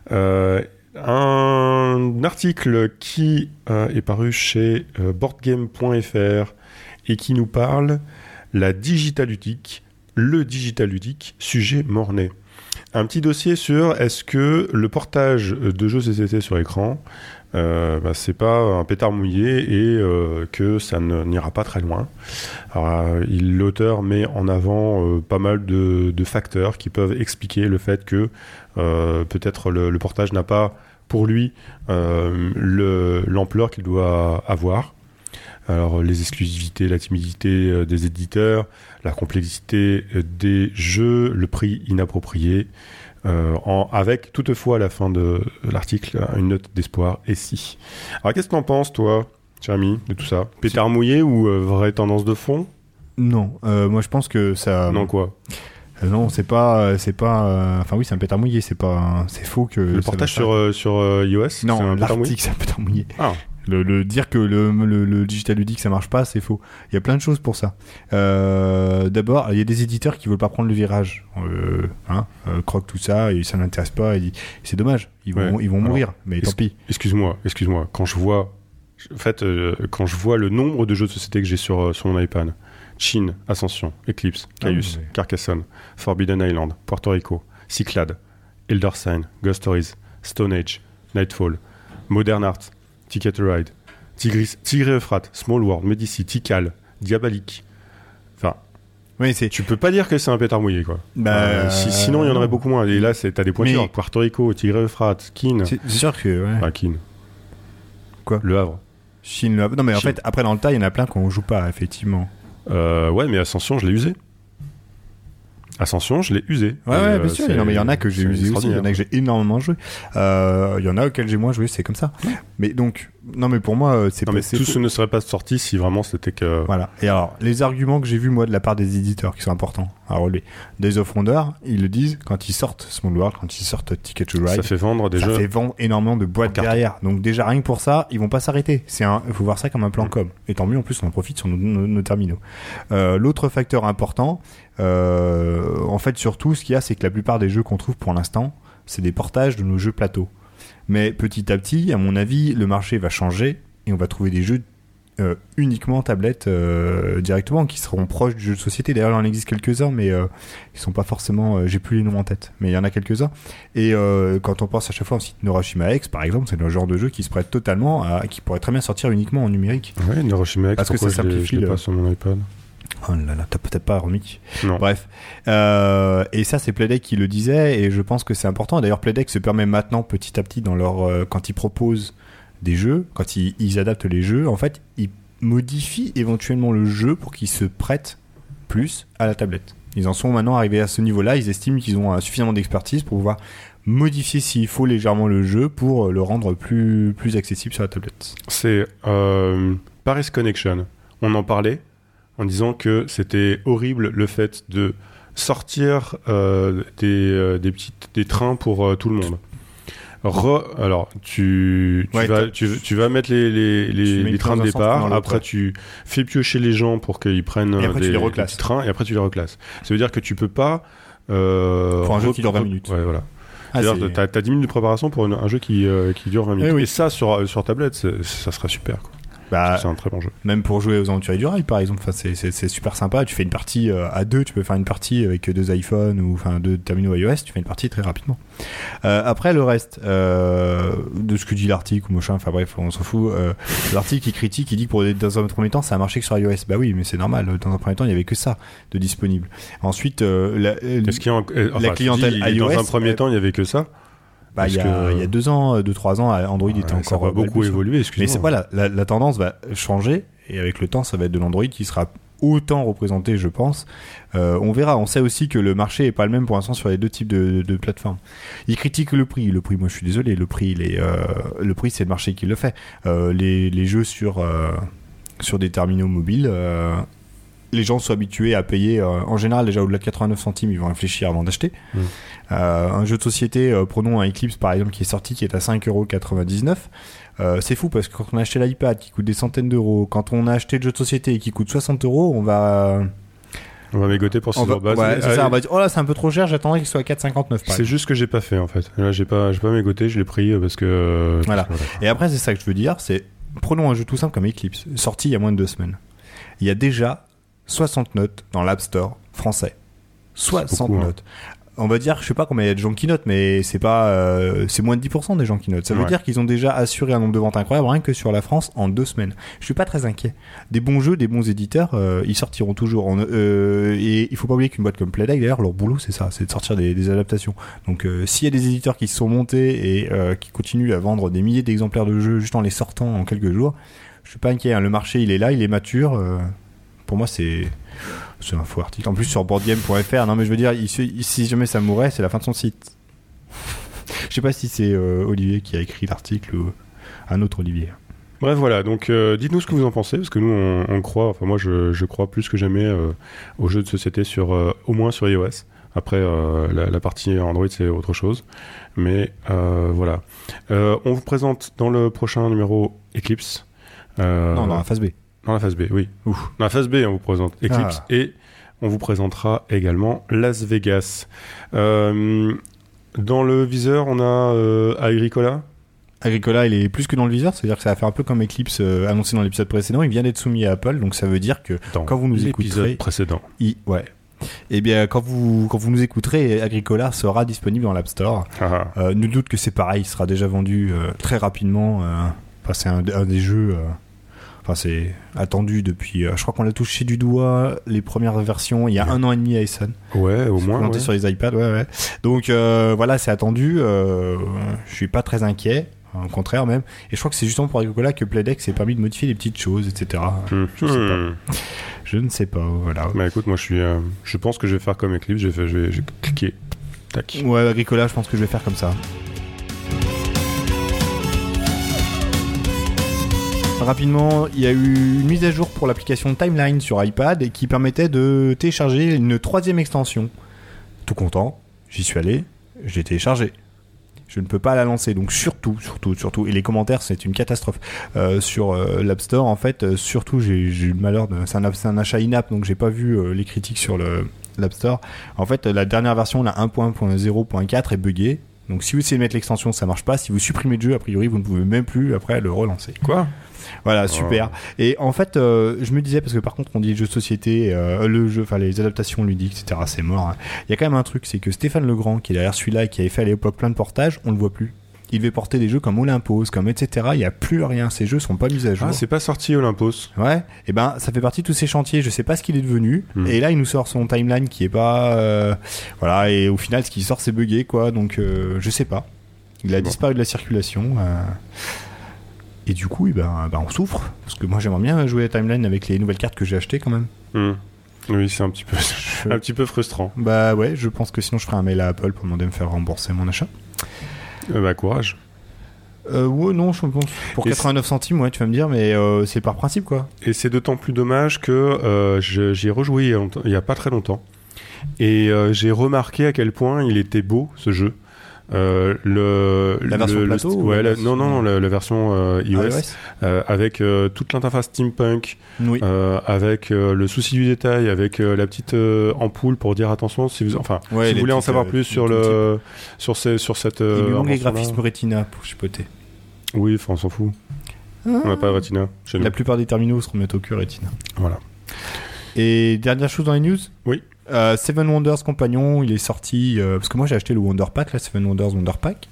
Un article qui est paru chez boardgame.fr et qui nous parle la digital ludique, le digital ludique, sujet morné. Un petit dossier sur est-ce que le portage de jeux CCT sur écran, c'est pas un pétard mouillé et que ça n'ira pas très loin. Alors, l'auteur met en avant pas mal de facteurs qui peuvent expliquer le fait que peut-être le portage n'a pas pour lui l'ampleur qu'il doit avoir. Alors les exclusivités, la timidité des éditeurs, la complexité des jeux, le prix inapproprié, avec toutefois à la fin de l'article une note d'espoir et si. Alors qu'est-ce que t'en penses toi, Jérémy, de tout ça ? Pétard mouillé ou vraie tendance de fond ? Non, moi je pense que ça... Non quoi ? Non, c'est pas. Enfin oui, c'est un pétard mouillé. C'est faux que. Le portage sur iOS. Non, l'article c'est un pétard mouillé. Ah. Le dire que le digital ludique ça marche pas, c'est faux. Il y a plein de choses pour ça. D'abord, il y a des éditeurs qui veulent pas prendre le virage. Croque tout ça et ça n'intéresse pas. Et c'est dommage. Ils vont mourir. Mais tant pis. Excuse-moi. Quand je vois le nombre de jeux de société que j'ai sur mon iPad. Chine, Ascension, Eclipse, Caius, Carcassonne, Forbidden Island, Puerto Rico, Cyclades, Elder Sign, Ghost Stories, Stone Age, Nightfall, Modern Art, Ticket to Ride, Tigre Euphrate, Small World, Medici, Tikal, Diabolique. Enfin, oui, tu peux pas dire que c'est un pétard mouillé, quoi. Sinon, il y en aurait beaucoup moins. Et là, t'as des pointures. Puerto Rico, Tigre Euphrate, Keene. C'est sûr que... Ouais. Keene. Quoi ? Le Havre. Chine, Le Havre. Non, mais en fait, après, dans le tas, il y en a plein qu'on joue pas, effectivement. Ouais, mais Ascension, je l'ai usé. Ouais, bien sûr. Non, mais il y en a que j'ai usé aussi. Il y en a que j'ai énormément joué. Il y en a auxquels j'ai moins joué, c'est comme ça. Mais donc, non, mais pour moi, c'est pas. Tout ce ne serait pas sorti si vraiment c'était que. Voilà. Et alors, les arguments que j'ai vus, moi, de la part des éditeurs qui sont importants à relever. Days of Wonder, ils le disent, quand ils sortent Small World, quand ils sortent Ticket to Ride. Ça fait vendre des jeux. Ça fait vendre énormément de boîtes derrière. Donc, déjà, rien que pour ça, ils vont pas s'arrêter. Il faut voir ça comme un plan com. Et tant mieux, en plus, on en profite sur nos terminaux. L'autre facteur important, en fait, surtout, ce qu'il y a, c'est que la plupart des jeux qu'on trouve pour l'instant, c'est des portages de nos jeux plateau. Mais petit à petit, à mon avis, le marché va changer et on va trouver des jeux uniquement tablette directement qui seront proches du jeu de société. D'ailleurs, il en existe quelques-uns, mais ils sont pas forcément. J'ai plus les noms en tête, mais il y en a quelques-uns. Et quand on pense à chaque fois au site Neuroshima X, par exemple, c'est le genre de jeu qui se prête totalement qui pourrait très bien sortir uniquement en numérique. Ouais, Neuroshima X. Parce que ça simplifie. Je l'ai pas sur mon iPad. Oh là là, t'as peut-être pas remis. Non. Bref. Et ça, c'est Playdeck qui le disait, et je pense que c'est important. D'ailleurs, Playdeck se permet maintenant, petit à petit, dans leur, quand ils proposent des jeux, quand ils adaptent les jeux, en fait, ils modifient éventuellement le jeu pour qu'il se prête plus à la tablette. Ils en sont maintenant arrivés à ce niveau-là. Ils estiment qu'ils ont suffisamment d'expertise pour pouvoir modifier s'il faut légèrement le jeu pour le rendre plus accessible sur la tablette. C'est Paris Connection. On en parlait en disant que c'était horrible le fait de sortir des trains pour tout le monde. Alors, tu vas mettre les trains de départ, après tu fais piocher les gens pour qu'ils prennent des petits trains, et après tu les reclasses. Ça veut dire que tu peux pas... pour un jeu qui dure 20 minutes. Ouais, voilà. C'est-à-dire t'as 10 minutes de préparation pour un jeu qui dure 20 minutes. Et ça, sur tablette, ça serait super, quoi. C'est un très bon jeu. Même pour jouer aux Aventuriers du Rail, par exemple, c'est super sympa. Tu fais une partie à deux, tu peux faire une partie avec 2 iPhones ou deux terminaux iOS, tu fais une partie très rapidement. Après, le reste de ce que dit l'article ou machin, enfin bref, on s'en fout. L'article, il critique, il dit que dans un premier temps, ça a marché que sur iOS. Bah oui, mais c'est normal. Dans un premier temps, il n'y avait que ça de disponible. Ensuite, la clientèle iOS. Dans un premier temps, il n'y avait que ça. Il y a 2 ans, 2-3 ans, Android était encore... Ça va beaucoup évoluer, excusez-moi. Mais voilà, la tendance va changer, et avec le temps, ça va être de l'Android qui sera autant représenté, je pense. On verra. On sait aussi que le marché est pas le même pour l'instant sur les 2 types de plateformes. Il critique le prix. Le prix, moi je suis désolé, le prix c'est le marché qui le fait. Les jeux sur des terminaux mobiles... les gens sont habitués à payer en général déjà au-delà de 89 centimes, ils vont réfléchir avant d'acheter. Un jeu de société, prenons un Eclipse par exemple qui est sorti, qui est à 5,99€. C'est fou parce que quand on a acheté l'iPad qui coûte des centaines d'euros, quand on a acheté le jeu de société qui coûte 60€, on va mégoter pour 6 euros. Ouais, c'est ça, on va dire, oh là c'est un peu trop cher, j'attendrais qu'il soit à 4,59€. C'est juste que j'ai pas fait en fait. Là j'ai pas mégoté, je l'ai pris parce que... Voilà. Et après c'est ça que je veux dire, c'est prenons un jeu tout simple comme Eclipse, sorti il y a moins de 2 semaines. Il y a déjà 60 notes dans l'App Store français. 60 notes. On va dire, je sais pas combien il y a de gens qui notent, mais c'est pas, c'est moins de 10% des gens qui notent. Ça veut dire qu'ils ont déjà assuré un nombre de ventes incroyable rien que sur la France en 2 semaines. Je suis pas très inquiet. Des bons jeux, des bons éditeurs, ils sortiront toujours. Et il faut pas oublier qu'une boîte comme Playdeck, d'ailleurs, leur boulot c'est ça, c'est de sortir des adaptations. Donc s'il y a des éditeurs qui se sont montés et qui continuent à vendre des milliers d'exemplaires de jeux juste en les sortant en quelques jours, je suis pas inquiet. Hein. Le marché il est là, il est mature. Pour moi, c'est un faux article. En plus, sur boardgame.fr, non mais je veux dire, si jamais ça mourait, c'est la fin de son site. Je sais pas si c'est Olivier qui a écrit l'article ou un autre Olivier. Bref, voilà. Donc, dites-nous ce que vous en pensez, parce que nous, on croit. Enfin, moi, je crois plus que jamais aux jeux de société au moins sur iOS. Après, la partie Android, c'est autre chose. Mais voilà. On vous présente dans le prochain numéro Eclipse. Non, dans la phase B. Dans la phase B, oui. Dans la phase B, on vous présente Eclipse et on vous présentera également Las Vegas. Dans le viseur, on a Agricola. Agricola, il est plus que dans le viseur, c'est-à-dire que ça va faire un peu comme Eclipse annoncé dans l'épisode précédent. Il vient d'être soumis à Apple, donc ça veut dire que quand vous nous écouterez... L'épisode précédent. Ouais. Eh bien, quand vous nous écouterez, Agricola sera disponible dans l'App Store. Nul doute que c'est pareil, il sera déjà vendu très rapidement. C'est un des jeux... Enfin, c'est attendu depuis... je crois qu'on l'a touché du doigt, les premières versions, il y a 1 an et demi à Essen. Ouais, au moins. Présenté sur les iPads, ouais. Donc, voilà, c'est attendu. Je suis pas très inquiet. Au contraire, même. Et je crois que c'est justement pour Agricola que Playdeck s'est permis de modifier des petites choses, etc. Je ne sais pas, voilà. Bah écoute, moi, je pense que je vais faire comme Eclipse. Je vais cliquer. Tac. Ouais, Agricola, je pense que je vais faire comme ça. Rapidement, il y a eu une mise à jour pour l'application Timeline sur iPad et qui permettait de télécharger une 3e extension. Tout content, j'y suis allé, je l'ai téléchargé. Je ne peux pas la lancer, donc surtout, et les commentaires, c'est une catastrophe. Sur l'App Store, en fait, surtout, j'ai eu le malheur c'est un achat in-app, donc j'ai pas vu les critiques sur l'App Store. En fait, la dernière version, la 1.0.4 est buggée. Donc si vous essayez de mettre l'extension, ça marche pas. Si vous supprimez le jeu, a priori, vous ne pouvez même plus après le relancer. Quoi ? Voilà, super. Et en fait, je me disais, parce que par contre, on dit jeu de société, les adaptations ludiques, etc., c'est mort. Hein. Il y a quand même un truc, c'est que Stéphane Legrand, qui est derrière celui-là et qui avait fait à l'époque plein de portages, on le voit plus. Il devait porter des jeux comme Olympos, comme etc. Il n'y a plus rien. Ces jeux sont pas mis à jour. Ah, c'est pas sorti Olympos. Ouais. Et ben, ça fait partie de tous ces chantiers. Je sais pas ce qu'il est devenu. Et là, il nous sort son timeline qui est pas, voilà. Et au final, ce qui sort, c'est buggé, quoi. Donc, je sais pas. Il a disparu de la circulation. Et du coup, on souffre. Parce que moi, j'aimerais bien jouer à Timeline avec les nouvelles cartes que j'ai achetées quand même. Oui, c'est un petit peu frustrant. Bah ouais, je pense que sinon je ferai un mail à Apple pour demander de me faire rembourser mon achat. Courage. Ouais, non, je pense pour 89 centimes, ouais, tu vas me dire, mais c'est par principe, quoi. Et c'est d'autant plus dommage que j'y ai rejoué il y a pas très longtemps. Et j'ai remarqué à quel point il était beau, ce jeu. La version plateau la version iOS, avec toute l'interface steampunk, oui. avec le souci du détail, avec la petite ampoule pour dire attention si vous voulez en savoir plus sur cette il lui manque les graphismes Retina pour chipoter. Oui, on s'en fout. On n'a pas de Retina chez nous. La plupart des terminaux se remettent au cul Retina. Voilà. Et dernière chose dans les news. Oui. Seven Wonders Compagnon, il est sorti parce que moi j'ai acheté le Wonder Pack, là, Seven Wonders Wonder Pack.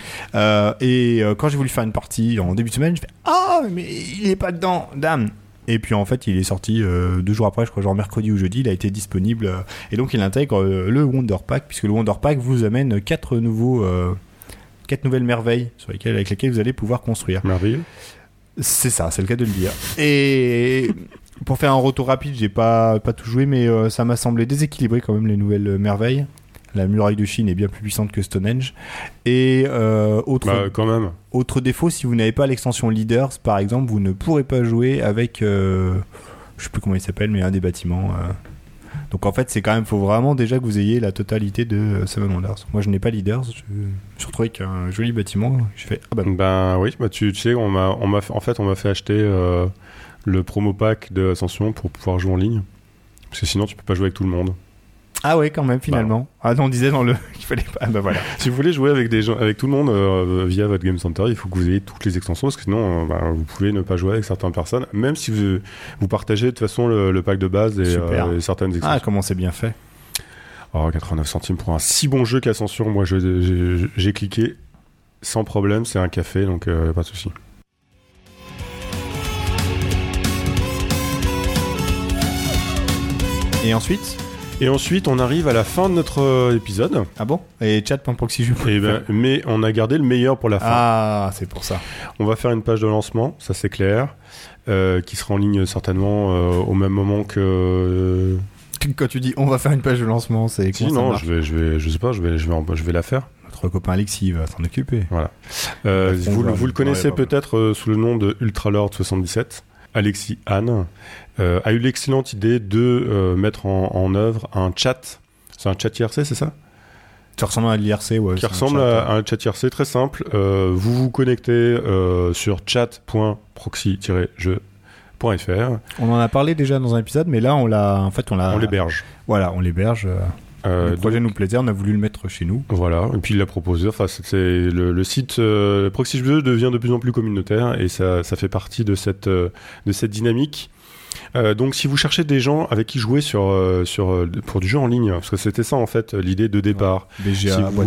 Et quand j'ai voulu faire une partie en début de semaine, je fais mais il est pas dedans, dame. Et puis en fait il est sorti 2 jours après, je crois genre mercredi ou jeudi, il a été disponible et donc il intègre le Wonder Pack, puisque le Wonder Pack vous amène 4 nouvelles merveilles avec lesquelles vous allez pouvoir construire. Merveilleux. C'est ça, c'est le cas de le dire. Et pour faire un retour rapide, j'ai pas tout joué, mais ça m'a semblé déséquilibré quand même les nouvelles merveilles. La muraille de Chine est bien plus puissante que Stonehenge. Et quand même. Autre défaut, si vous n'avez pas l'extension Leaders, par exemple, vous ne pourrez pas jouer avec, je sais plus comment il s'appelle, mais un des bâtiments. Donc en fait, c'est quand même, faut vraiment déjà que vous ayez la totalité de Seven Wonders. Moi, je n'ai pas Leaders. Je me suis retrouvé avec un joli bâtiment. J'ai fait oui, tu sais, on m'a fait acheter le promo pack de Ascension pour pouvoir jouer en ligne. Parce que sinon, tu peux pas jouer avec tout le monde. Ah ouais, quand même, finalement. Ah non, on disait dans le qu'il fallait pas. Voilà. Si vous voulez jouer avec des gens, avec tout le monde via votre Game Center, il faut que vous ayez toutes les extensions, parce que sinon, vous pouvez ne pas jouer avec certaines personnes, même si vous partagez de toute façon le pack de base et certaines extensions. Ah, comment c'est bien fait. 89 centimes pour un si bon jeu qu'Ascension. Moi, j'ai cliqué sans problème. C'est un café, donc pas de souci. Et ensuite, on arrive à la fin de notre épisode. Ah bon ? Et chat.proxy. Mais on a gardé le meilleur pour la fin. Ah, c'est pour ça. On va faire une page de lancement, ça c'est clair, qui sera en ligne certainement au même moment que... Quand tu dis on va faire une page de lancement, c'est quoi? Non, je vais la faire. Notre copain Alexis va s'en occuper. Voilà. Vous le connaissez peut-être sous le nom de Ultralord77. Alexis Anne a eu l'excellente idée de mettre en œuvre un chat. C'est un chat IRC, c'est ça ? Ça ressemble à l'IRC, ouais. Qui ressemble à un chat IRC très simple. Vous vous connectez sur chat.proxy-jeu.fr. On en a parlé déjà dans un épisode, mais là on l'héberge. Voilà, on l'héberge. Le projet nous plaisait, on a voulu le mettre chez nous. Voilà, et puis il l'a proposé. Enfin, c'est le site Proxy-jeu devient de plus en plus communautaire et ça fait partie de cette dynamique. Donc si vous cherchez des gens avec qui jouer pour du jeu en ligne, parce que c'était ça en fait l'idée de départ. BGA, si vous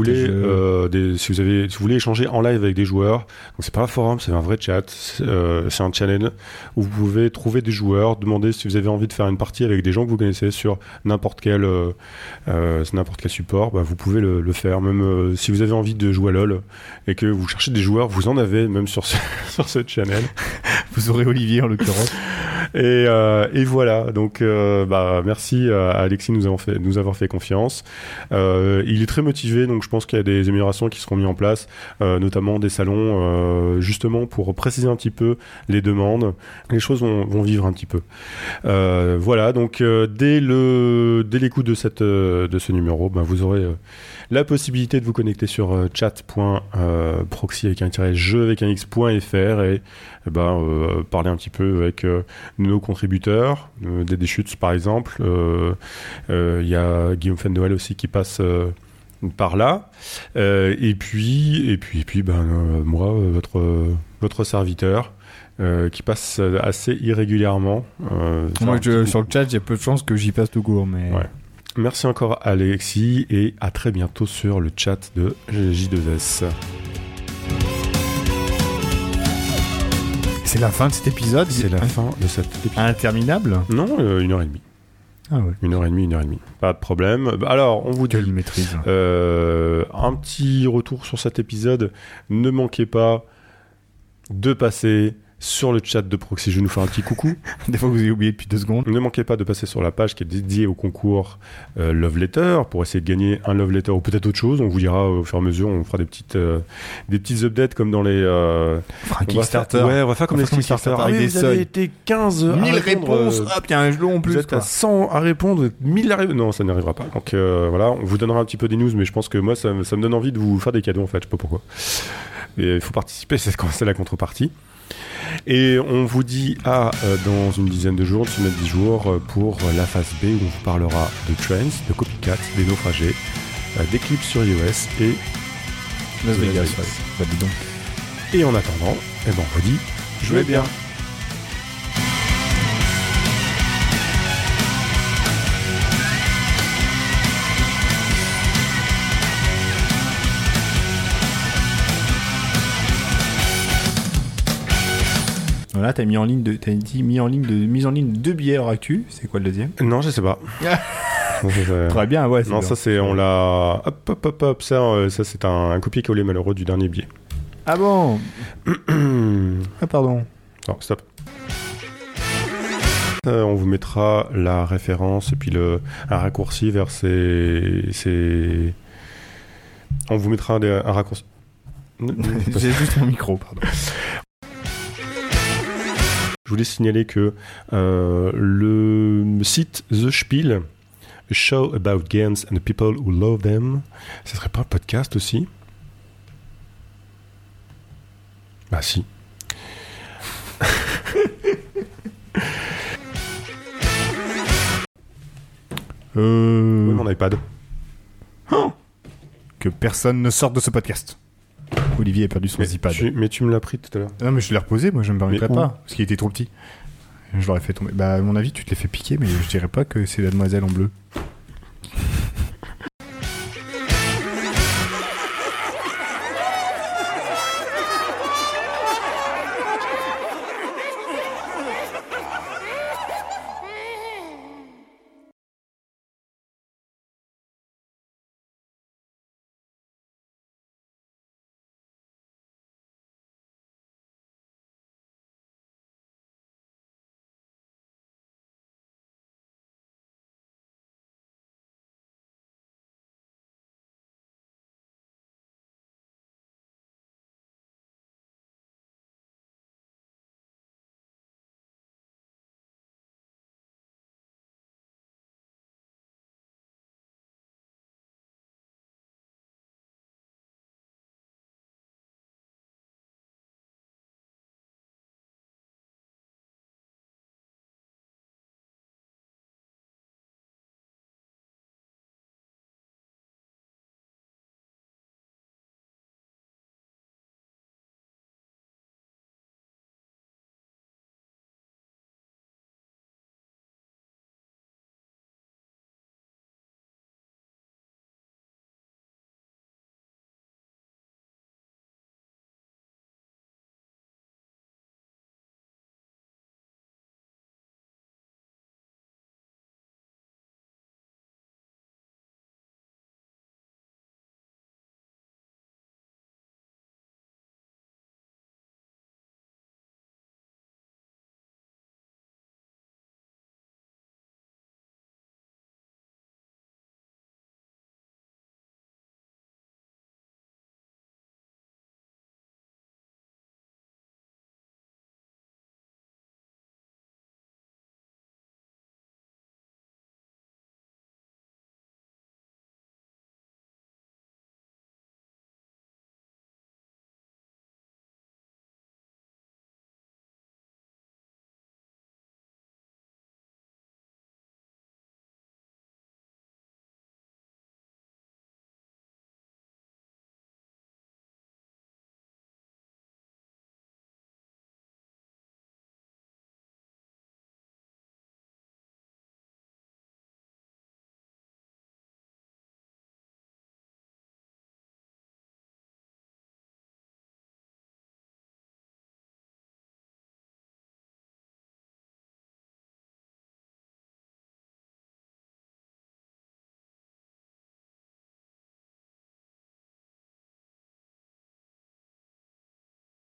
voulez échanger en live avec des joueurs, donc c'est pas un forum, c'est un vrai chat, c'est un channel où vous pouvez trouver des joueurs, demander si vous avez envie de faire une partie avec des gens que vous connaissez sur n'importe quel support, vous pouvez le faire. Même si vous avez envie de jouer à LoL et que vous cherchez des joueurs, vous en avez même sur ce channel. Vous aurez Olivier en l'occurrence. Et voilà, donc merci à Alexis de nous avoir fait confiance. Il est très motivé, donc je pense qu'il y a des améliorations qui seront mises en place, notamment des salons, justement pour préciser un petit peu les demandes. Les choses vont vivre un petit peu. Voilà, donc dès l'écoute de ce numéro, vous aurez la possibilité de vous connecter sur chat.proxy avec un jeu avec un x.fr et parler un petit peu avec nos contributeurs, des Deschutes par exemple. Il y a Guillaume Fennoël aussi qui passe par là. Et puis moi, votre serviteur. Qui passe assez irrégulièrement. Moi, sur le chat, il y a peu de chances que j'y passe tout court, mais... Ouais. Merci encore Alexis et à très bientôt sur le chat de J2S. C'est la fin de cet épisode. C'est la fin de cet épisode. Interminable ? Non, 1h30. Ah ouais. 1h30. Pas de problème. Alors, on vous dit... Quelle maîtrise. Un petit retour sur cet épisode. Ne manquez pas de passer sur le chat de Proxy Jeux nous faire un petit coucou. Des fois, vous avez oublié depuis 2 secondes. Ne manquez pas de passer sur la page qui est dédiée au concours Love Letter pour essayer de gagner un Love Letter ou peut-être autre chose. On vous dira au fur et à mesure, on fera des petites updates comme dans les... Un Kickstarter. Ouais, on va faire comme les Kickstarter. Avec des vous avez été 15 à 1000 répondre, réponses. Hop, il y a un gelon en plus. Vous êtes à 100 à répondre, 1000 à répondre. Non, ça n'arrivera pas. Donc voilà, on vous donnera un petit peu des news, mais je pense que moi, ça me donne envie de vous faire des cadeaux en fait. Je sais pas pourquoi. Et il faut participer, c'est la contrepartie. Et on vous dit dans une dizaine de jours, 10 jours, pour la phase B où on vous parlera de Trends, de Copycat, des naufragés, d'éclipses sur iOS et Las Vegas. Ouais. Bah, dis donc. Et en attendant, on vous dit, jouez bien. Voilà, t'as mis en ligne mise en ligne 2 billets hors actu. C'est quoi le deuxième? Non, je sais pas. Très bien, ouais. Non, ça c'est, on l'a. Hop. Ça c'est un copier-coller malheureux du dernier billet. Ah bon? Ah pardon. Non, stop. On vous mettra la référence et puis un raccourci vers ces... On vous mettra un raccourci. J'ai juste mon micro, pardon. Je voulais signaler que le site The Spiel, A Show About Games and the People Who Love Them, ça serait pas un podcast aussi? Bah si. Oui, mon iPad. Oh, que personne ne sorte de ce podcast. Olivier a perdu son iPad. Mais tu me l'as pris tout à l'heure. Non, mais je l'ai reposé, moi je me permettrais Mais pas. Parce qu'il était trop petit. Je l'aurais fait tomber. Bah, à mon avis, tu te l'as fait piquer, mais je dirais pas que c'est la demoiselle en bleu.